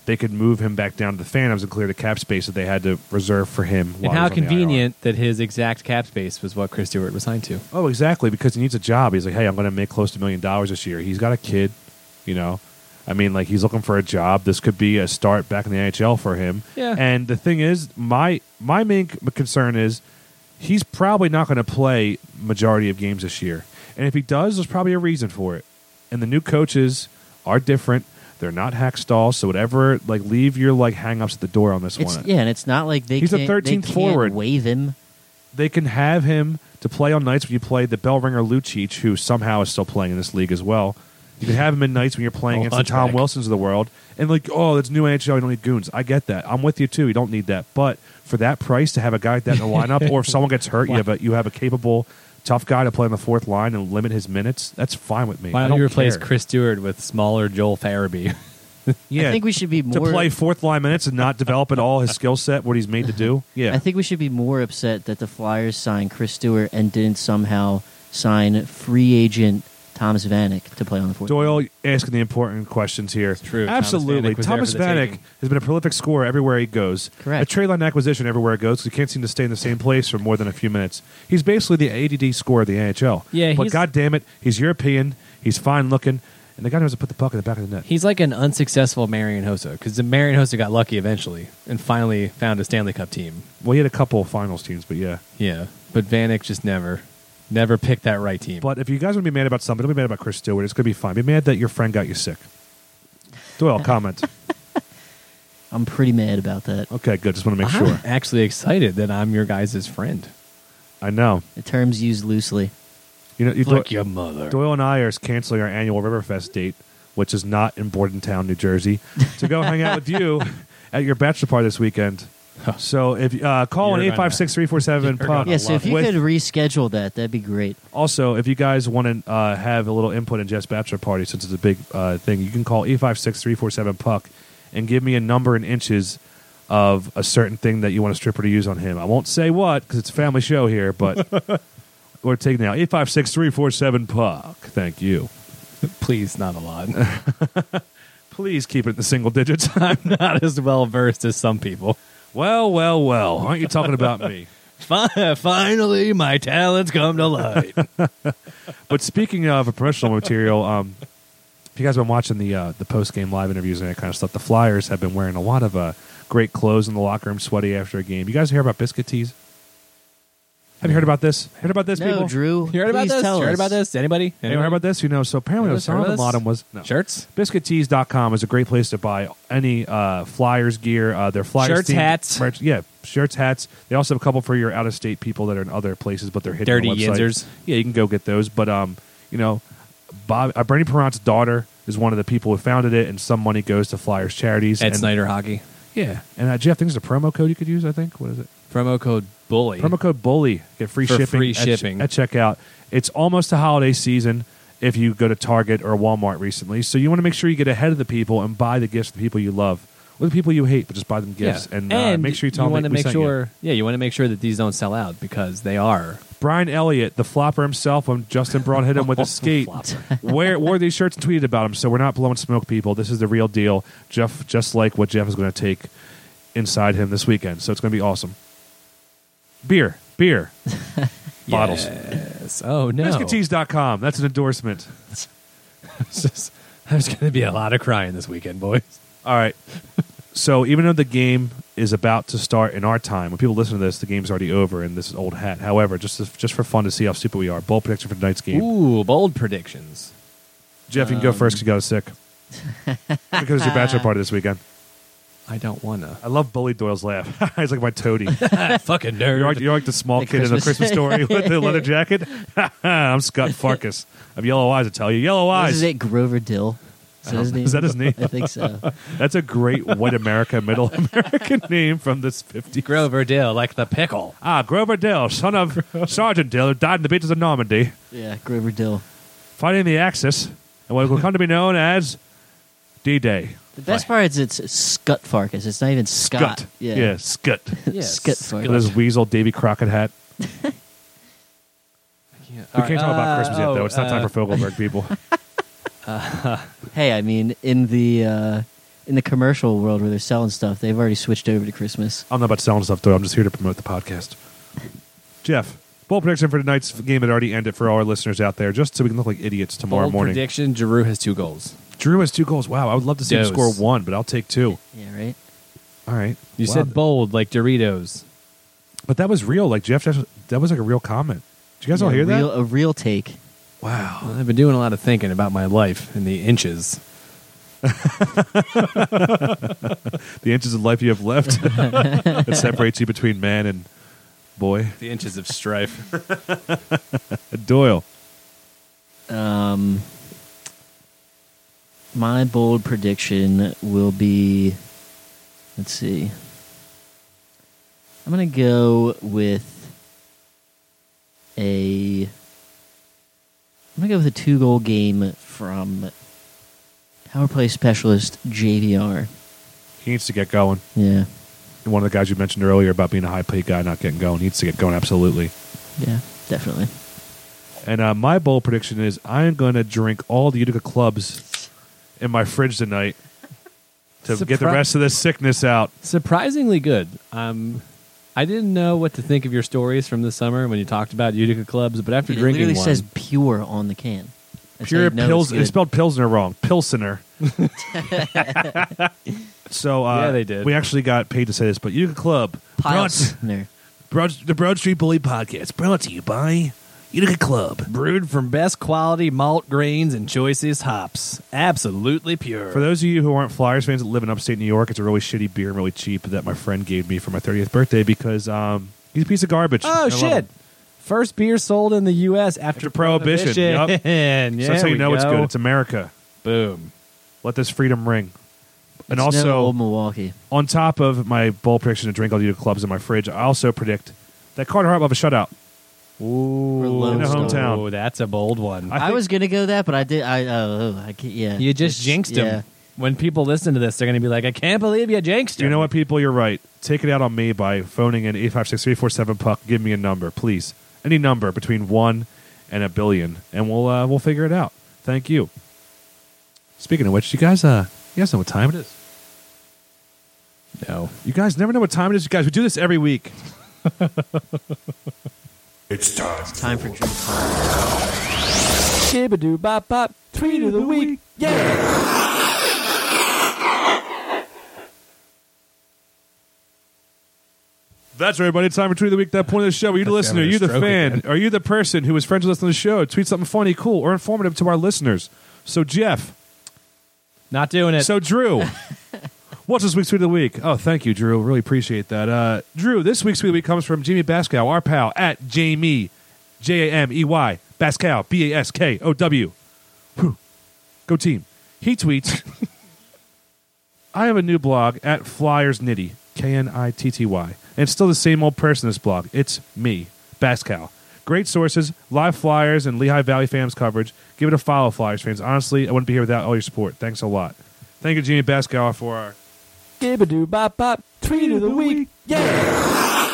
[SPEAKER 3] they could move him back down to the Phantoms and clear the cap space that they had to reserve for him.
[SPEAKER 2] And
[SPEAKER 3] while he
[SPEAKER 2] how
[SPEAKER 3] was on the I R.
[SPEAKER 2] convenient that his exact cap space was what Chris Stewart was signed to.
[SPEAKER 3] Oh, exactly, because he needs a job. He's like, hey, I'm going to make close to a million dollars this year. He's got a kid, you know. I mean, like, he's looking for a job. This could be a start back in the N H L for him.
[SPEAKER 2] Yeah.
[SPEAKER 3] And the thing is, my my main c- concern is he's probably not going to play majority of games this year. And if he does, there's probably a reason for it. And the new coaches are different. They're not Hackstall, so whatever, like, leave your, like, hang-ups at the door on this
[SPEAKER 4] It's,
[SPEAKER 3] one.
[SPEAKER 4] yeah, and it's not like they
[SPEAKER 3] He's the
[SPEAKER 4] can't,
[SPEAKER 3] thirteenth
[SPEAKER 4] they can't
[SPEAKER 3] forward.
[SPEAKER 4] waive him.
[SPEAKER 3] They can have him to play on nights when you play the bell ringer Lucic, who somehow is still playing in this league as well. You can have him in nights when you're playing
[SPEAKER 2] Oh,
[SPEAKER 3] against the Tom
[SPEAKER 2] hunchback.
[SPEAKER 3] Wilsons of the world. And like, oh, it's new N H L, you don't need goons. I get that. I'm with you too. You don't need that. But for that price to have a guy like that in the lineup, or if someone gets hurt, you have a you have a capable, tough guy to play on the fourth line and limit his minutes, that's fine with me.
[SPEAKER 2] Why
[SPEAKER 3] I
[SPEAKER 2] don't,
[SPEAKER 3] don't
[SPEAKER 2] you replace
[SPEAKER 3] care.
[SPEAKER 2] Chris Stewart with smaller Joel Farabee?
[SPEAKER 3] Yeah,
[SPEAKER 4] I think we should be
[SPEAKER 3] to
[SPEAKER 4] more.
[SPEAKER 3] play fourth line minutes and not develop at all his skill set, what he's made to do. Yeah.
[SPEAKER 4] I think we should be more upset that the Flyers signed Chris Stewart and didn't somehow sign free agent Thomas Vanek to play on the fourth.
[SPEAKER 3] Doyle asking the important questions here. It's
[SPEAKER 2] true. Thomas
[SPEAKER 3] Absolutely.
[SPEAKER 2] Vanek was there
[SPEAKER 3] Thomas
[SPEAKER 2] for the
[SPEAKER 3] Vanek
[SPEAKER 2] taking.
[SPEAKER 3] has been a prolific scorer everywhere he goes.
[SPEAKER 4] Correct.
[SPEAKER 3] A trade line acquisition everywhere he goes because he can't seem to stay in the same place for more than a few minutes. He's basically the A D D scorer of the N H L.
[SPEAKER 2] Yeah,
[SPEAKER 3] But
[SPEAKER 2] he's-
[SPEAKER 3] God damn it, he's European, he's fine looking, and the guy knows to put the puck in the back of the net.
[SPEAKER 2] He's like an unsuccessful Marion Hossa, because the Marion Hossa got lucky eventually and finally found a Stanley Cup team.
[SPEAKER 3] Well, he had a couple of finals teams, but yeah.
[SPEAKER 2] Yeah, but Vanek just never, never picked that right team.
[SPEAKER 3] But if you guys want to be mad about something, don't be mad about Chris Stewart. It's going to be fine. Be mad that your friend got you sick. Doyle, comment.
[SPEAKER 4] I'm pretty mad about that.
[SPEAKER 3] Okay, good. Just want to make
[SPEAKER 2] I'm
[SPEAKER 3] sure.
[SPEAKER 2] actually excited that I'm your guys' friend.
[SPEAKER 3] I know.
[SPEAKER 4] The term's used loosely.
[SPEAKER 3] You know, you
[SPEAKER 2] Fuck
[SPEAKER 3] Do-
[SPEAKER 2] your mother.
[SPEAKER 3] Doyle and I are canceling our annual Riverfest date, which is not in Bordentown, New Jersey, to go hang out with you at your bachelor party this weekend. So if uh, call
[SPEAKER 2] You're
[SPEAKER 3] an eight
[SPEAKER 2] gonna-
[SPEAKER 3] five six, three four seven
[SPEAKER 2] you're
[SPEAKER 3] puck.
[SPEAKER 2] gonna
[SPEAKER 4] Yeah, so
[SPEAKER 2] love
[SPEAKER 4] if you
[SPEAKER 3] With-
[SPEAKER 4] could reschedule that, that'd be great.
[SPEAKER 3] Also, if you guys want to uh, have a little input in Jeff's bachelor party, since it's a big uh, thing, you can call eight five six, three four seven puck and give me a number in inches of a certain thing that you want a stripper to use on him. I won't say what because it's a family show here, but we're taking now eight five six, three four seven puck. Thank you.
[SPEAKER 2] Please, not a lot.
[SPEAKER 3] Please keep it in the single digits.
[SPEAKER 2] I'm not as well versed as some people.
[SPEAKER 3] Well, well, well. Aren't you talking about me?
[SPEAKER 2] Fi- Finally, my talents come to light.
[SPEAKER 3] But speaking of promotional material, um, if you guys have been watching the uh, the post game live interviews and that kind of stuff, the Flyers have been wearing a lot of uh, great clothes in the locker room, sweaty after a game. You guys hear about biscuit tees? Have you heard about this? Heard about this,
[SPEAKER 4] No,
[SPEAKER 3] people?
[SPEAKER 4] Drew.
[SPEAKER 2] You heard about
[SPEAKER 4] please
[SPEAKER 2] this?
[SPEAKER 4] tell
[SPEAKER 2] You heard
[SPEAKER 4] us.
[SPEAKER 2] about this? Anybody?
[SPEAKER 3] Anyone heard about this? You know, so apparently
[SPEAKER 2] Heard of this? Heard
[SPEAKER 3] Osama
[SPEAKER 2] of
[SPEAKER 3] bin
[SPEAKER 2] this?
[SPEAKER 3] Laden was no.
[SPEAKER 2] Shirts?
[SPEAKER 3] biscuit tees dot com is a great place to buy any uh, Flyers gear. Uh, their Flyers
[SPEAKER 2] Shirts,
[SPEAKER 3] themed
[SPEAKER 2] hats.
[SPEAKER 3] merch. Yeah, shirts, hats. They also have a couple for your out of state people that are in other places, but they're hidden
[SPEAKER 2] Dirty
[SPEAKER 3] on the website.
[SPEAKER 2] Yinzers.
[SPEAKER 3] Yeah, you can go get those. But um, you know, Bob uh, Bernie Perrant's daughter is one of the people who founded it, and some money goes to Flyers charities.
[SPEAKER 2] Ed
[SPEAKER 3] and,
[SPEAKER 2] Snyder Hockey.
[SPEAKER 3] Yeah, and uh, Jeff, I think there's a promo code you could use. I think what is it?
[SPEAKER 2] Promo code BULLY.
[SPEAKER 3] Promo code BULLY. Get free
[SPEAKER 2] For
[SPEAKER 3] shipping.
[SPEAKER 2] free
[SPEAKER 3] at,
[SPEAKER 2] shipping.
[SPEAKER 3] at checkout. It's almost the holiday season if you go to Target or Walmart recently. So you want to make sure you get ahead of the people and buy the gifts to the people you love. Or the people you hate, but just buy them gifts.
[SPEAKER 2] Yeah.
[SPEAKER 3] And, uh, make sure you tell them
[SPEAKER 2] want
[SPEAKER 3] that
[SPEAKER 2] to
[SPEAKER 3] we
[SPEAKER 2] make
[SPEAKER 3] sent you.
[SPEAKER 2] sure. Yeah, you want to make sure that these don't sell out because they are.
[SPEAKER 3] Brian Elliott, the flopper himself, when Justin Braun hit him with a skate, wear, wore these shirts and tweeted about him. So we're not blowing smoke, people. This is the real deal. Jeff, just like what Jeff is going to take inside him this weekend. So it's going to be awesome. Beer. Beer. Bottles.
[SPEAKER 2] Yes. Oh no.
[SPEAKER 3] biscuit tees dot com. That's an endorsement.
[SPEAKER 2] It's just- There's going to be a lot of crying this weekend, boys.
[SPEAKER 3] All right. So even though the game is about to start in our time, when people listen to this, the game's already over, and this is old hat. However, just to, just for fun to see how stupid we are, bold prediction for tonight's game.
[SPEAKER 2] Ooh, bold predictions.
[SPEAKER 3] Jeff, you can go first because you got us sick. Because it's your bachelor party this weekend.
[SPEAKER 2] I don't wanna.
[SPEAKER 3] I love Bully Doyle's laugh. He's like my toady.
[SPEAKER 2] Fucking nerd.
[SPEAKER 3] You're like, you're like the small
[SPEAKER 4] The
[SPEAKER 3] kid in the
[SPEAKER 4] Christmas-
[SPEAKER 3] Christmas story with the leather jacket. I'm Scott Farkas. I have yellow eyes, I tell you. Yellow
[SPEAKER 4] What
[SPEAKER 3] eyes.
[SPEAKER 4] is it? Grover Dill. Is that his name?
[SPEAKER 3] Is that his name?
[SPEAKER 4] I think so.
[SPEAKER 3] That's a great white America, middle American name from this fifties.
[SPEAKER 2] Grover Dill, like the pickle.
[SPEAKER 3] Ah, Grover Dill, son of Sergeant Dill, who died in the beaches of Normandy,
[SPEAKER 4] Yeah, Grover Dill.
[SPEAKER 3] fighting the Axis, and what will come to be known as D-Day.
[SPEAKER 4] The best part is it's Scut Farkas. It's not even Scott.
[SPEAKER 3] Scut.
[SPEAKER 4] Yeah.
[SPEAKER 3] yeah Scut.
[SPEAKER 2] Yeah,
[SPEAKER 4] Scut
[SPEAKER 2] Scut.
[SPEAKER 3] With
[SPEAKER 4] Farkas.
[SPEAKER 3] his weasel Davy Crockett hat.
[SPEAKER 2] Yeah.
[SPEAKER 3] We can't talk about Christmas yet,
[SPEAKER 2] oh,
[SPEAKER 3] though. It's not time
[SPEAKER 2] uh,
[SPEAKER 3] for Fogelberg, people.
[SPEAKER 4] Hey, I mean, in the uh, in the commercial world where they're selling stuff, they've already switched over to Christmas.
[SPEAKER 3] I'm not about selling stuff, though. I'm just here to promote the podcast. Jeff, bold prediction for tonight's game that already ended for all our listeners out there, just so we can look like idiots tomorrow
[SPEAKER 2] Bold
[SPEAKER 3] morning.
[SPEAKER 2] prediction, Giroux has two goals.
[SPEAKER 3] Drew has two goals. Wow, I would love to see him
[SPEAKER 2] Dose.
[SPEAKER 3] score one, but I'll take two.
[SPEAKER 4] Yeah, right?
[SPEAKER 3] All right.
[SPEAKER 2] You
[SPEAKER 3] Wow.
[SPEAKER 2] said bold, like Doritos.
[SPEAKER 3] But that was real. Like, Jeff, that was, that was like a real comment. Did you guys all
[SPEAKER 4] Yeah,
[SPEAKER 3] hear
[SPEAKER 4] real,
[SPEAKER 3] that?
[SPEAKER 4] A real take.
[SPEAKER 3] Wow.
[SPEAKER 2] Well, I've been doing a lot of thinking about my life in the inches.
[SPEAKER 3] The inches of life you have left that separates you between man and boy.
[SPEAKER 2] The inches of strife.
[SPEAKER 3] Doyle.
[SPEAKER 4] Um, my bold prediction will be, let's see. I'm going to go with a, I'm going to go with a two-goal game from power play specialist J V R.
[SPEAKER 3] He needs to get going.
[SPEAKER 4] Yeah,
[SPEAKER 3] One of the guys you mentioned earlier about being a high-paid guy not getting going. He needs to get going, absolutely.
[SPEAKER 4] yeah, definitely.
[SPEAKER 3] And uh, my bold prediction is I'm going to drink all the Utica clubs in my fridge tonight to get the
[SPEAKER 2] Surpri-
[SPEAKER 3] rest of this sickness out.
[SPEAKER 2] Surprisingly good. Um, I didn't know what to think of your stories from this summer when you talked about Utica clubs, but after
[SPEAKER 4] It
[SPEAKER 2] drinking
[SPEAKER 4] literally
[SPEAKER 2] one,
[SPEAKER 4] says pure on the can. That's how
[SPEAKER 3] Pure
[SPEAKER 4] you know
[SPEAKER 3] Pils.
[SPEAKER 4] it's
[SPEAKER 3] They
[SPEAKER 4] good.
[SPEAKER 3] spelled Pilsner wrong. Pilsener. So uh,
[SPEAKER 2] Yeah, they did.
[SPEAKER 3] we actually got paid to say this, but Utica Club. Brought,
[SPEAKER 4] Pilsner.
[SPEAKER 3] Broad, the Broad Street Bully Podcast brought to you by Utica Club.
[SPEAKER 2] brewed from best quality malt grains and choicest hops. Absolutely pure.
[SPEAKER 3] For those of you who aren't Flyers fans that live in upstate New York, it's a really shitty beer and really cheap that my friend gave me for my thirtieth birthday because um, he's a piece of garbage.
[SPEAKER 2] oh,
[SPEAKER 3] I love
[SPEAKER 2] shit.
[SPEAKER 3] him.
[SPEAKER 2] First beer sold in the U S after,
[SPEAKER 3] After Prohibition, yup.
[SPEAKER 2] Prohibition.
[SPEAKER 3] So that's how you
[SPEAKER 2] we
[SPEAKER 3] know it's
[SPEAKER 2] go.
[SPEAKER 3] good. It's America.
[SPEAKER 2] Boom.
[SPEAKER 3] Let this freedom ring. And
[SPEAKER 4] It's no
[SPEAKER 3] also,
[SPEAKER 4] old Milwaukee.
[SPEAKER 3] on top of my bold prediction to drink all the Utica clubs in my fridge, I also predict that Carter Hart will have a shutout.
[SPEAKER 2] Ooh,
[SPEAKER 3] In the hometown.
[SPEAKER 2] Ooh, that's a bold one.
[SPEAKER 3] I
[SPEAKER 4] I,
[SPEAKER 3] think-
[SPEAKER 4] was gonna go that, but I did. I oh, I can't, yeah.
[SPEAKER 2] you just
[SPEAKER 4] It's-
[SPEAKER 2] jinxed him.
[SPEAKER 4] yeah.
[SPEAKER 2] When people listen to this, they're going to be like, I can't believe you jinxed him.
[SPEAKER 3] You know what, people? You're right. Take it out on me by phoning in eight five six, three four seven, puck. Give me a number, please. Any number between one and a billion, and we'll uh, we'll figure it out. Thank you. Speaking of which, you guys, uh, you guys know what time it is?
[SPEAKER 2] No.
[SPEAKER 3] You guys never know what time it is. You guys, we do this every week.
[SPEAKER 1] It's time.
[SPEAKER 4] Time for Drew.
[SPEAKER 2] Skibadoo bop bop, tweet of the week. Yeah.
[SPEAKER 3] That's right, everybody. It's time for Tweet of the Week. That point of the show. Are you the
[SPEAKER 2] That's
[SPEAKER 3] listener? Are
[SPEAKER 2] having a
[SPEAKER 3] you the
[SPEAKER 2] stroke
[SPEAKER 3] fan?
[SPEAKER 2] again.
[SPEAKER 3] Are you the person who is friends with us on the show? Tweet something funny, cool, or informative to our listeners. So, Jeff.
[SPEAKER 2] Not doing it.
[SPEAKER 3] So, Drew. What's this week's Tweet of the Week? Oh, thank you, Drew. Really appreciate that. Uh, Drew, this week's Tweet of the Week comes from Jamie Baskow, our pal, at Jamie, J A M E Y, Baskow, B A S K O W. Whew. Go team. He tweets, I have a new blog at Flyers Nitty, K N I T T Y. And it's still the same old person in this blog. It's me, Baskow. Great sources, live Flyers and Lehigh Valley fans coverage. Give it a follow, Flyers fans. Honestly, I wouldn't be here without all your support. Thanks a lot. Thank you, Jamie Baskow, for our...
[SPEAKER 2] Skibadoo bop bop, tweet of the week. Yeah.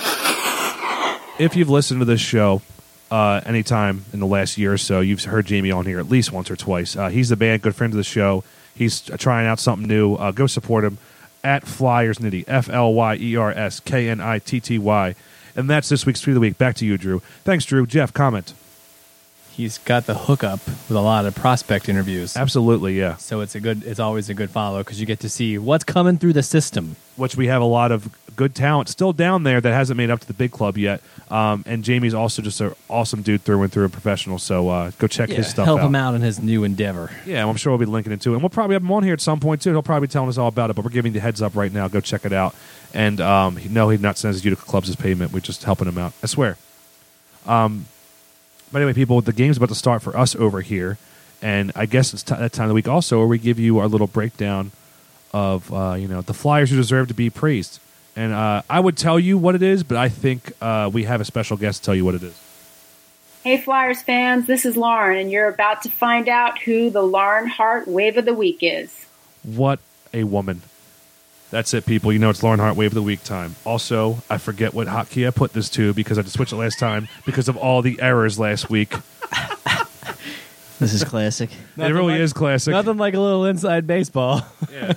[SPEAKER 3] If you've listened to this show uh, anytime in the last year or so, you've heard Jamie on here at least once or twice. Uh, he's the band, good friend of the show. He's trying out something new. Uh, go support him at Flyers Nitty, F L Y E R S K N I T T Y. And that's this week's Tweet of the Week. Back to you, Drew. Thanks, Drew. Jeff, comment.
[SPEAKER 2] He's got the hookup with a lot of prospect interviews.
[SPEAKER 3] Absolutely, yeah.
[SPEAKER 2] So it's a good. It's always a good follow because you get to see what's coming through the system.
[SPEAKER 3] Which we have a lot of good talent still down there that hasn't made up to the big club yet. Um, and Jamie's also just an awesome dude through and through, a professional. So uh, go check his stuff
[SPEAKER 2] help
[SPEAKER 3] out.
[SPEAKER 2] him out in his new endeavor.
[SPEAKER 3] Yeah, I'm sure we'll be linking it to it. And we'll probably have him on here at some point, too. He'll probably be telling us all about it, but we're giving the heads up right now. Go check it out. And um, no, he'd not send his Utica clubs his payment. We're just helping him out. I swear. Um, but anyway, people, the game's about to start for us over here. And I guess it's t- that time of the week also where we give you our little breakdown of, uh, you know, the Flyers who deserve to be praised. And uh, I would tell you what it is, but I think uh, we have a special guest to tell you what it is.
[SPEAKER 7] Hey Flyers fans, this is Lauren, and you're about to find out who the Lauren Hart Wave of the Week is.
[SPEAKER 3] What a woman. That's it, people. You know it's Lauren Hart Wave of the Week time. Also, I forget what hotkey I put this to because I had to switch it last time because of all the errors last week.
[SPEAKER 4] This is classic.
[SPEAKER 3] It really
[SPEAKER 2] like-
[SPEAKER 3] is classic.
[SPEAKER 2] Nothing like a little inside baseball.
[SPEAKER 3] There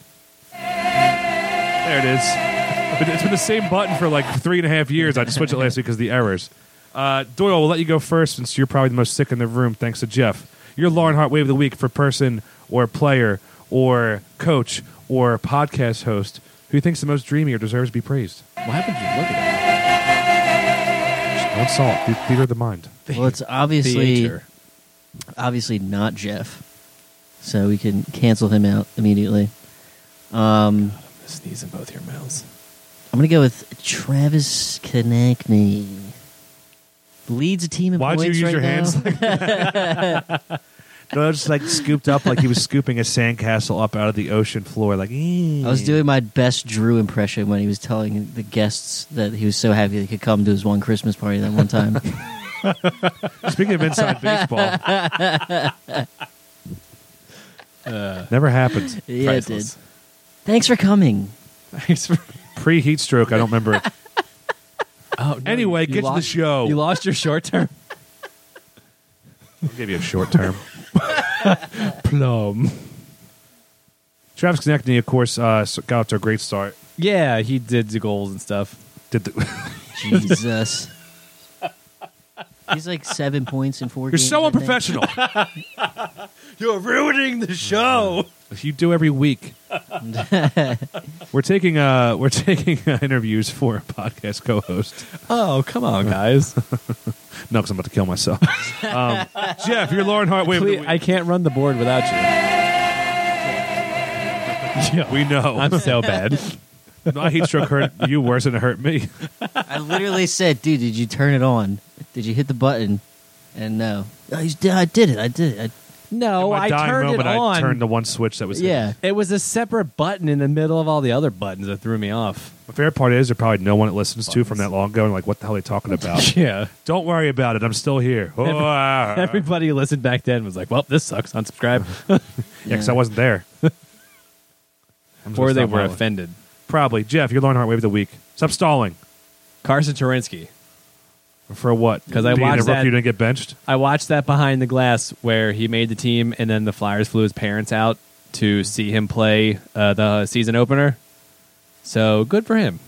[SPEAKER 3] it is. But it's been the same button for like three and a half years. I just switched it last week because of the errors. Uh, Doyle, we'll let you go first since you're probably the most sick in the room, thanks to Jeff. Your Lauren Hart Wave of the Week for person or player or coach or podcast host who you think's the most dreamy or deserves to be praised.
[SPEAKER 2] What happened to you? Look at
[SPEAKER 3] Don't salt. The- Theater of the mind.
[SPEAKER 4] Well, it's
[SPEAKER 2] that.
[SPEAKER 4] obviously
[SPEAKER 2] Theater.
[SPEAKER 4] obviously not Jeff, so we can cancel him out immediately. Um,
[SPEAKER 2] Sneeze in both your mouths.
[SPEAKER 4] I'm gonna go with Travis Konechny. Leads a team in
[SPEAKER 3] Why'd you
[SPEAKER 4] points
[SPEAKER 3] use
[SPEAKER 4] right
[SPEAKER 3] your
[SPEAKER 4] now.
[SPEAKER 3] hands like that? Doyle just like scooped up like he was scooping a sandcastle up out of the ocean floor. Like,
[SPEAKER 4] I was doing my best Drew impression when he was telling the guests that he was so happy they could come to his one Christmas party that one time.
[SPEAKER 3] Speaking of inside baseball, never happened.
[SPEAKER 4] Yeah, it did.
[SPEAKER 2] Priceless.
[SPEAKER 4] Thanks for coming.
[SPEAKER 2] Thanks for.
[SPEAKER 3] Pre heat stroke, I don't remember it.
[SPEAKER 2] Oh, no,
[SPEAKER 3] Anyway,
[SPEAKER 2] you
[SPEAKER 3] get to the
[SPEAKER 2] lost-
[SPEAKER 3] show.
[SPEAKER 2] You lost your short term.
[SPEAKER 3] I'll give you a short term.
[SPEAKER 2] Plum.
[SPEAKER 3] Travis Konechny, of course, uh, got off to a great start.
[SPEAKER 2] Yeah, he did the goals and stuff.
[SPEAKER 3] Did the
[SPEAKER 4] Jesus. He's like seven points in four
[SPEAKER 3] You're
[SPEAKER 4] games.
[SPEAKER 3] so
[SPEAKER 4] I think.
[SPEAKER 3] unprofessional.
[SPEAKER 2] You're ruining the show.
[SPEAKER 3] You do every week. we're taking uh, we're taking uh, interviews for a podcast co-host.
[SPEAKER 2] Oh, come on, guys.
[SPEAKER 3] No, because I'm about to kill myself. um, Jeff, you're Lauren Hart. Wait,
[SPEAKER 2] Please,
[SPEAKER 3] wait,
[SPEAKER 2] I can't run the board without you. Yeah,
[SPEAKER 3] we know.
[SPEAKER 2] I'm so bad.
[SPEAKER 3] My heat stroke hurt you worse than it hurt me.
[SPEAKER 4] I literally said, dude, did you turn it on? Did you hit the button? And no. Oh, he's, I did it. I did it. I,
[SPEAKER 2] No,
[SPEAKER 3] In my
[SPEAKER 2] I
[SPEAKER 3] dying
[SPEAKER 2] turned
[SPEAKER 3] moment,
[SPEAKER 2] it on.
[SPEAKER 3] I turned the one switch that was hidden.
[SPEAKER 4] yeah.
[SPEAKER 2] It was a separate button in the middle of all the other buttons that threw me off.
[SPEAKER 3] The favorite part is there's probably no one that listens to from that long ago and like, what the hell are they talking about?
[SPEAKER 2] Yeah.
[SPEAKER 3] Don't worry about it. I'm still here. Oh, ah.
[SPEAKER 2] Everybody who listened back then was like, well, this sucks. Unsubscribe.
[SPEAKER 3] Yeah, because I wasn't there. I'm just
[SPEAKER 2] Or
[SPEAKER 3] gonna
[SPEAKER 2] they
[SPEAKER 3] stop
[SPEAKER 2] were
[SPEAKER 3] my-
[SPEAKER 2] offended.
[SPEAKER 3] Probably. Jeff, you're Lauren Hart Wave of the Week. Stop stalling.
[SPEAKER 2] Carson Terinsky.
[SPEAKER 3] For what?
[SPEAKER 2] 'Cause I
[SPEAKER 3] Being
[SPEAKER 2] watched
[SPEAKER 3] a rookie
[SPEAKER 2] that-
[SPEAKER 3] You didn't get benched?
[SPEAKER 2] I watched that behind the glass where he made the team and then the Flyers flew his parents out to see him play uh, the season opener. So good for him.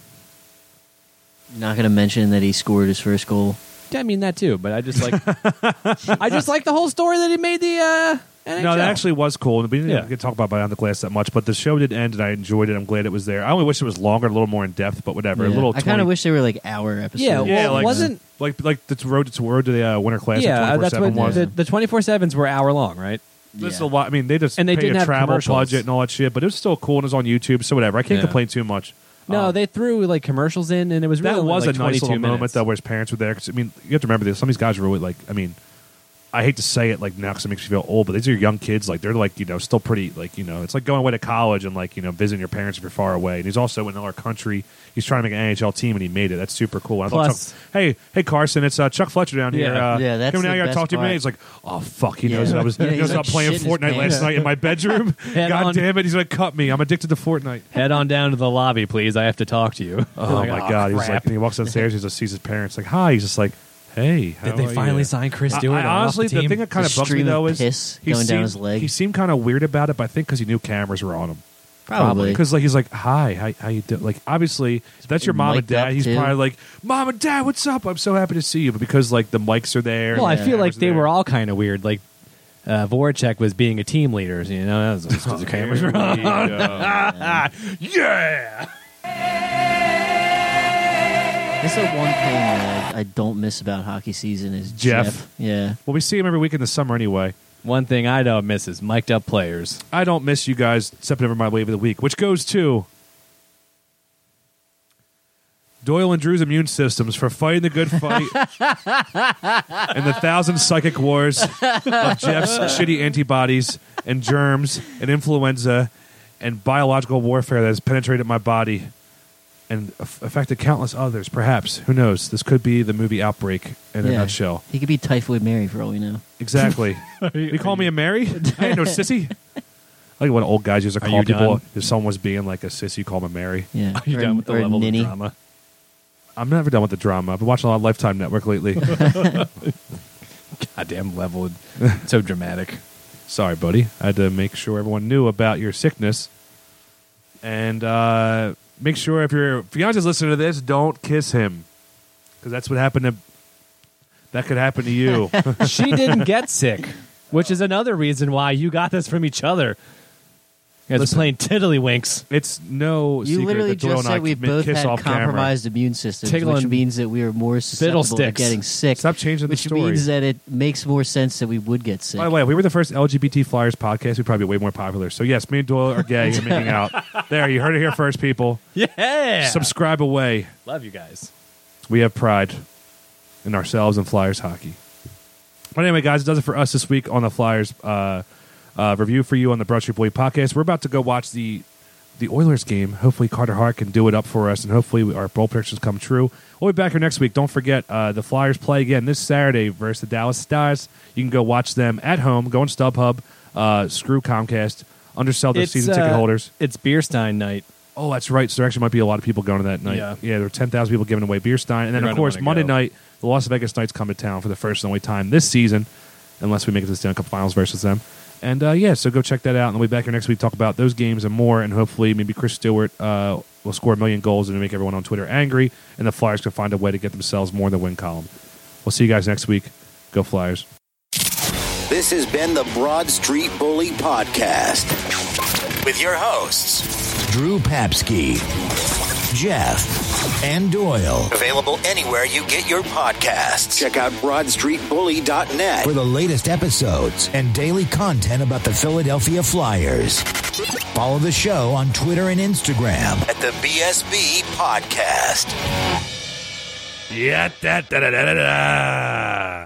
[SPEAKER 4] Not going to mention that he scored his first goal.
[SPEAKER 2] I mean that too, but I just like I just like the whole story that he made the uh, N H L.
[SPEAKER 3] No, that actually was cool. We didn't
[SPEAKER 2] Yeah.
[SPEAKER 3] get to talk about behind the glass that much, but the show did end, and I enjoyed it. I'm glad it was there. I only wish it was longer, a little more in depth, but whatever. A
[SPEAKER 4] Yeah.
[SPEAKER 3] little.
[SPEAKER 4] I kind
[SPEAKER 3] twenty
[SPEAKER 4] of wish they were like hour episodes.
[SPEAKER 2] Yeah,
[SPEAKER 3] Yeah,
[SPEAKER 2] well,
[SPEAKER 3] like
[SPEAKER 2] wasn't
[SPEAKER 3] like like the road to road to the uh, Winter Classic.
[SPEAKER 2] yeah, that's
[SPEAKER 3] twenty-four seven
[SPEAKER 2] what
[SPEAKER 3] was.
[SPEAKER 2] the, the twenty-four sevens were hour long, right?
[SPEAKER 3] This is
[SPEAKER 4] Yeah.
[SPEAKER 3] a lot. I mean, they just
[SPEAKER 2] And they
[SPEAKER 3] paid
[SPEAKER 2] didn't
[SPEAKER 3] a
[SPEAKER 2] have
[SPEAKER 3] travel
[SPEAKER 2] commercials.
[SPEAKER 3] budget and all that shit, but it was still cool and it was on YouTube, so whatever. I can't
[SPEAKER 2] Yeah.
[SPEAKER 3] complain too much.
[SPEAKER 2] No,
[SPEAKER 3] Um,
[SPEAKER 2] they threw like commercials in, and it was really
[SPEAKER 3] that
[SPEAKER 2] only,
[SPEAKER 3] was
[SPEAKER 2] like,
[SPEAKER 3] a nice
[SPEAKER 2] twenty-two
[SPEAKER 3] little moment
[SPEAKER 2] minutes.
[SPEAKER 3] though, where his parents were there. 'Cause, I mean, you have to remember this. Some of these guys are really like. I mean, I hate to say it like now because it makes you feel old, but these are young kids. Like they're like you know still pretty like you know it's like going away to college and like you know visiting your parents if you're far away. And he's also in another country. He's trying to make an N H L team and he made it. That's super cool. I thought
[SPEAKER 2] Plus-
[SPEAKER 3] Chuck, hey hey Carson, it's uh, Chuck Fletcher down here.
[SPEAKER 2] Yeah.
[SPEAKER 3] Uh,
[SPEAKER 4] Yeah, that's
[SPEAKER 3] come down
[SPEAKER 4] the
[SPEAKER 3] here.
[SPEAKER 4] best
[SPEAKER 3] Talk to me.
[SPEAKER 4] part.
[SPEAKER 3] He's like, oh fuck, he
[SPEAKER 4] Yeah.
[SPEAKER 3] knows that I was.
[SPEAKER 4] Yeah,
[SPEAKER 3] he knows
[SPEAKER 4] he's
[SPEAKER 3] I
[SPEAKER 4] like
[SPEAKER 3] was playing
[SPEAKER 4] shitting his
[SPEAKER 3] Fortnite last
[SPEAKER 4] pants.
[SPEAKER 3] night in my bedroom.
[SPEAKER 2] Head
[SPEAKER 3] God
[SPEAKER 2] on-
[SPEAKER 3] damn it, he's gonna cut me. I'm addicted to Fortnite.
[SPEAKER 2] Head on down to the lobby, please. I have to talk to you.
[SPEAKER 3] Oh
[SPEAKER 2] Like,
[SPEAKER 3] my god, he was like,
[SPEAKER 2] crap.
[SPEAKER 3] and he walks downstairs. He just sees his parents. Like, hi. He's just like, hey. how
[SPEAKER 2] Did they
[SPEAKER 3] are
[SPEAKER 2] finally
[SPEAKER 3] you?
[SPEAKER 2] sign Chris
[SPEAKER 3] I-
[SPEAKER 2] Stewart?
[SPEAKER 3] I,
[SPEAKER 2] off
[SPEAKER 3] honestly,
[SPEAKER 2] the,
[SPEAKER 3] the,
[SPEAKER 2] team?
[SPEAKER 3] thing that kind
[SPEAKER 4] The
[SPEAKER 3] of bugs me
[SPEAKER 4] stream of
[SPEAKER 3] though is
[SPEAKER 4] piss
[SPEAKER 3] he
[SPEAKER 4] going down
[SPEAKER 3] seemed,
[SPEAKER 4] his leg.
[SPEAKER 3] He seemed kind of weird about it, but I think because he knew cameras were on him.
[SPEAKER 4] Probably.
[SPEAKER 3] Because like he's like, hi, how, how you doing? Like obviously, if that's your mom and
[SPEAKER 4] Mic'd up,
[SPEAKER 3] dad. He's
[SPEAKER 4] too.
[SPEAKER 3] probably like, mom and dad, what's up? I'm so happy to see you. But because like the mics are there.
[SPEAKER 2] Well, I
[SPEAKER 3] and the
[SPEAKER 2] feel like
[SPEAKER 3] cameras are
[SPEAKER 2] they
[SPEAKER 3] there.
[SPEAKER 2] were all kind of weird. Like uh, Voracek was being a team leader. You know, that was just 'cause the cameras were on.
[SPEAKER 3] Yeah.
[SPEAKER 4] That's the one thing that I, I don't miss about hockey season is
[SPEAKER 3] Jeff.
[SPEAKER 4] Jeff. Yeah.
[SPEAKER 3] Well, we see him every week in the summer anyway.
[SPEAKER 2] One thing I don't miss is mic'd up players.
[SPEAKER 3] I don't miss you guys stepping over my wave of the week, which goes to Doyle and Drew's immune systems for fighting the good fight and the thousand psychic wars of Jeff's shitty antibodies and germs and influenza and biological warfare that has penetrated my body and aff- affected countless others. Perhaps, who knows? This could be the movie Outbreak in a
[SPEAKER 4] Yeah.
[SPEAKER 3] nutshell.
[SPEAKER 4] He could be Typhoid Mary for all we know.
[SPEAKER 3] Exactly. you call me a Mary? I ain't no sissy. I like when old guys used to
[SPEAKER 2] Are
[SPEAKER 3] call
[SPEAKER 2] you
[SPEAKER 3] people
[SPEAKER 2] done?
[SPEAKER 3] if someone was being like a sissy, you call them a Mary.
[SPEAKER 4] Yeah.
[SPEAKER 2] Are you
[SPEAKER 4] or,
[SPEAKER 2] done with the
[SPEAKER 4] or a
[SPEAKER 2] level of
[SPEAKER 4] ninny.
[SPEAKER 2] drama?
[SPEAKER 3] I'm never done with the drama. I've been watching a lot of Lifetime Network lately.
[SPEAKER 2] Goddamn level. So dramatic.
[SPEAKER 3] Sorry, buddy. I had to make sure everyone knew about your sickness. And uh, make sure if your fiance's listening to this, don't kiss him. Because that's what happened to... That could happen to you.
[SPEAKER 2] She didn't get sick, which is another reason why you got this from each other. You guys are playing tiddlywinks.
[SPEAKER 3] It's no
[SPEAKER 4] You
[SPEAKER 3] secret
[SPEAKER 4] literally
[SPEAKER 3] that Doyle
[SPEAKER 4] just
[SPEAKER 3] and I
[SPEAKER 4] said we
[SPEAKER 3] commit
[SPEAKER 4] both
[SPEAKER 3] kiss
[SPEAKER 4] had
[SPEAKER 3] off camera.
[SPEAKER 4] compromised immune systems,
[SPEAKER 2] Tickling
[SPEAKER 4] which means that we are more susceptible to
[SPEAKER 2] fiddlesticks.
[SPEAKER 4] getting sick.
[SPEAKER 3] Stop changing the
[SPEAKER 4] which
[SPEAKER 3] story.
[SPEAKER 4] means that it makes more sense that we would get sick.
[SPEAKER 3] By the way, if we were the first L G B T Flyers podcast, we'd probably be way more popular. So yes, me and Doyle are gay and making out. There, you heard it here first, people.
[SPEAKER 2] Yeah.
[SPEAKER 3] Subscribe away.
[SPEAKER 2] Love you guys.
[SPEAKER 3] We have pride in ourselves and Flyers hockey. But anyway, guys, it does it for us this week on the Flyers uh, uh, review for you on the Broad Street Bully podcast. We're about to go watch the the Oilers game. Hopefully, Carter Hart can do it up for us, and hopefully, we, our bowl predictions come true. We'll be back here next week. Don't forget, uh, the Flyers play again this Saturday versus the Dallas Stars. You can go watch them at home. Go on StubHub. Uh, screw Comcast. Undersell their
[SPEAKER 2] It's,
[SPEAKER 3] season
[SPEAKER 2] uh,
[SPEAKER 3] ticket holders.
[SPEAKER 2] It's Beerstein night.
[SPEAKER 3] Oh, that's right. So there actually might be a lot of people going to that night.
[SPEAKER 2] Yeah.
[SPEAKER 3] yeah there are ten thousand people giving away beer stein. And then,
[SPEAKER 2] You're
[SPEAKER 3] of
[SPEAKER 2] gonna
[SPEAKER 3] course,
[SPEAKER 2] wanna
[SPEAKER 3] Monday
[SPEAKER 2] go.
[SPEAKER 3] night, the Las Vegas Knights come to town for the first and only time this season, unless we make it to the Stanley Cup Finals versus them. And, uh, yeah, so go check that out. And we'll be back here next week to talk about those games and more. And hopefully maybe Chris Stewart uh, will score a million goals and make everyone on Twitter angry. And the Flyers can find a way to get themselves more in the win column. We'll see you guys next week. Go Flyers.
[SPEAKER 1] This has been the Broad Street Bully Podcast with your hosts, Drew Papsky, Jeff, and Doyle. Available anywhere you get your podcasts. Check out broad street bully dot net for the latest episodes and daily content about the Philadelphia Flyers. Follow the show on Twitter and Instagram at the B S B Podcast.
[SPEAKER 3] Yeah, da da da da da.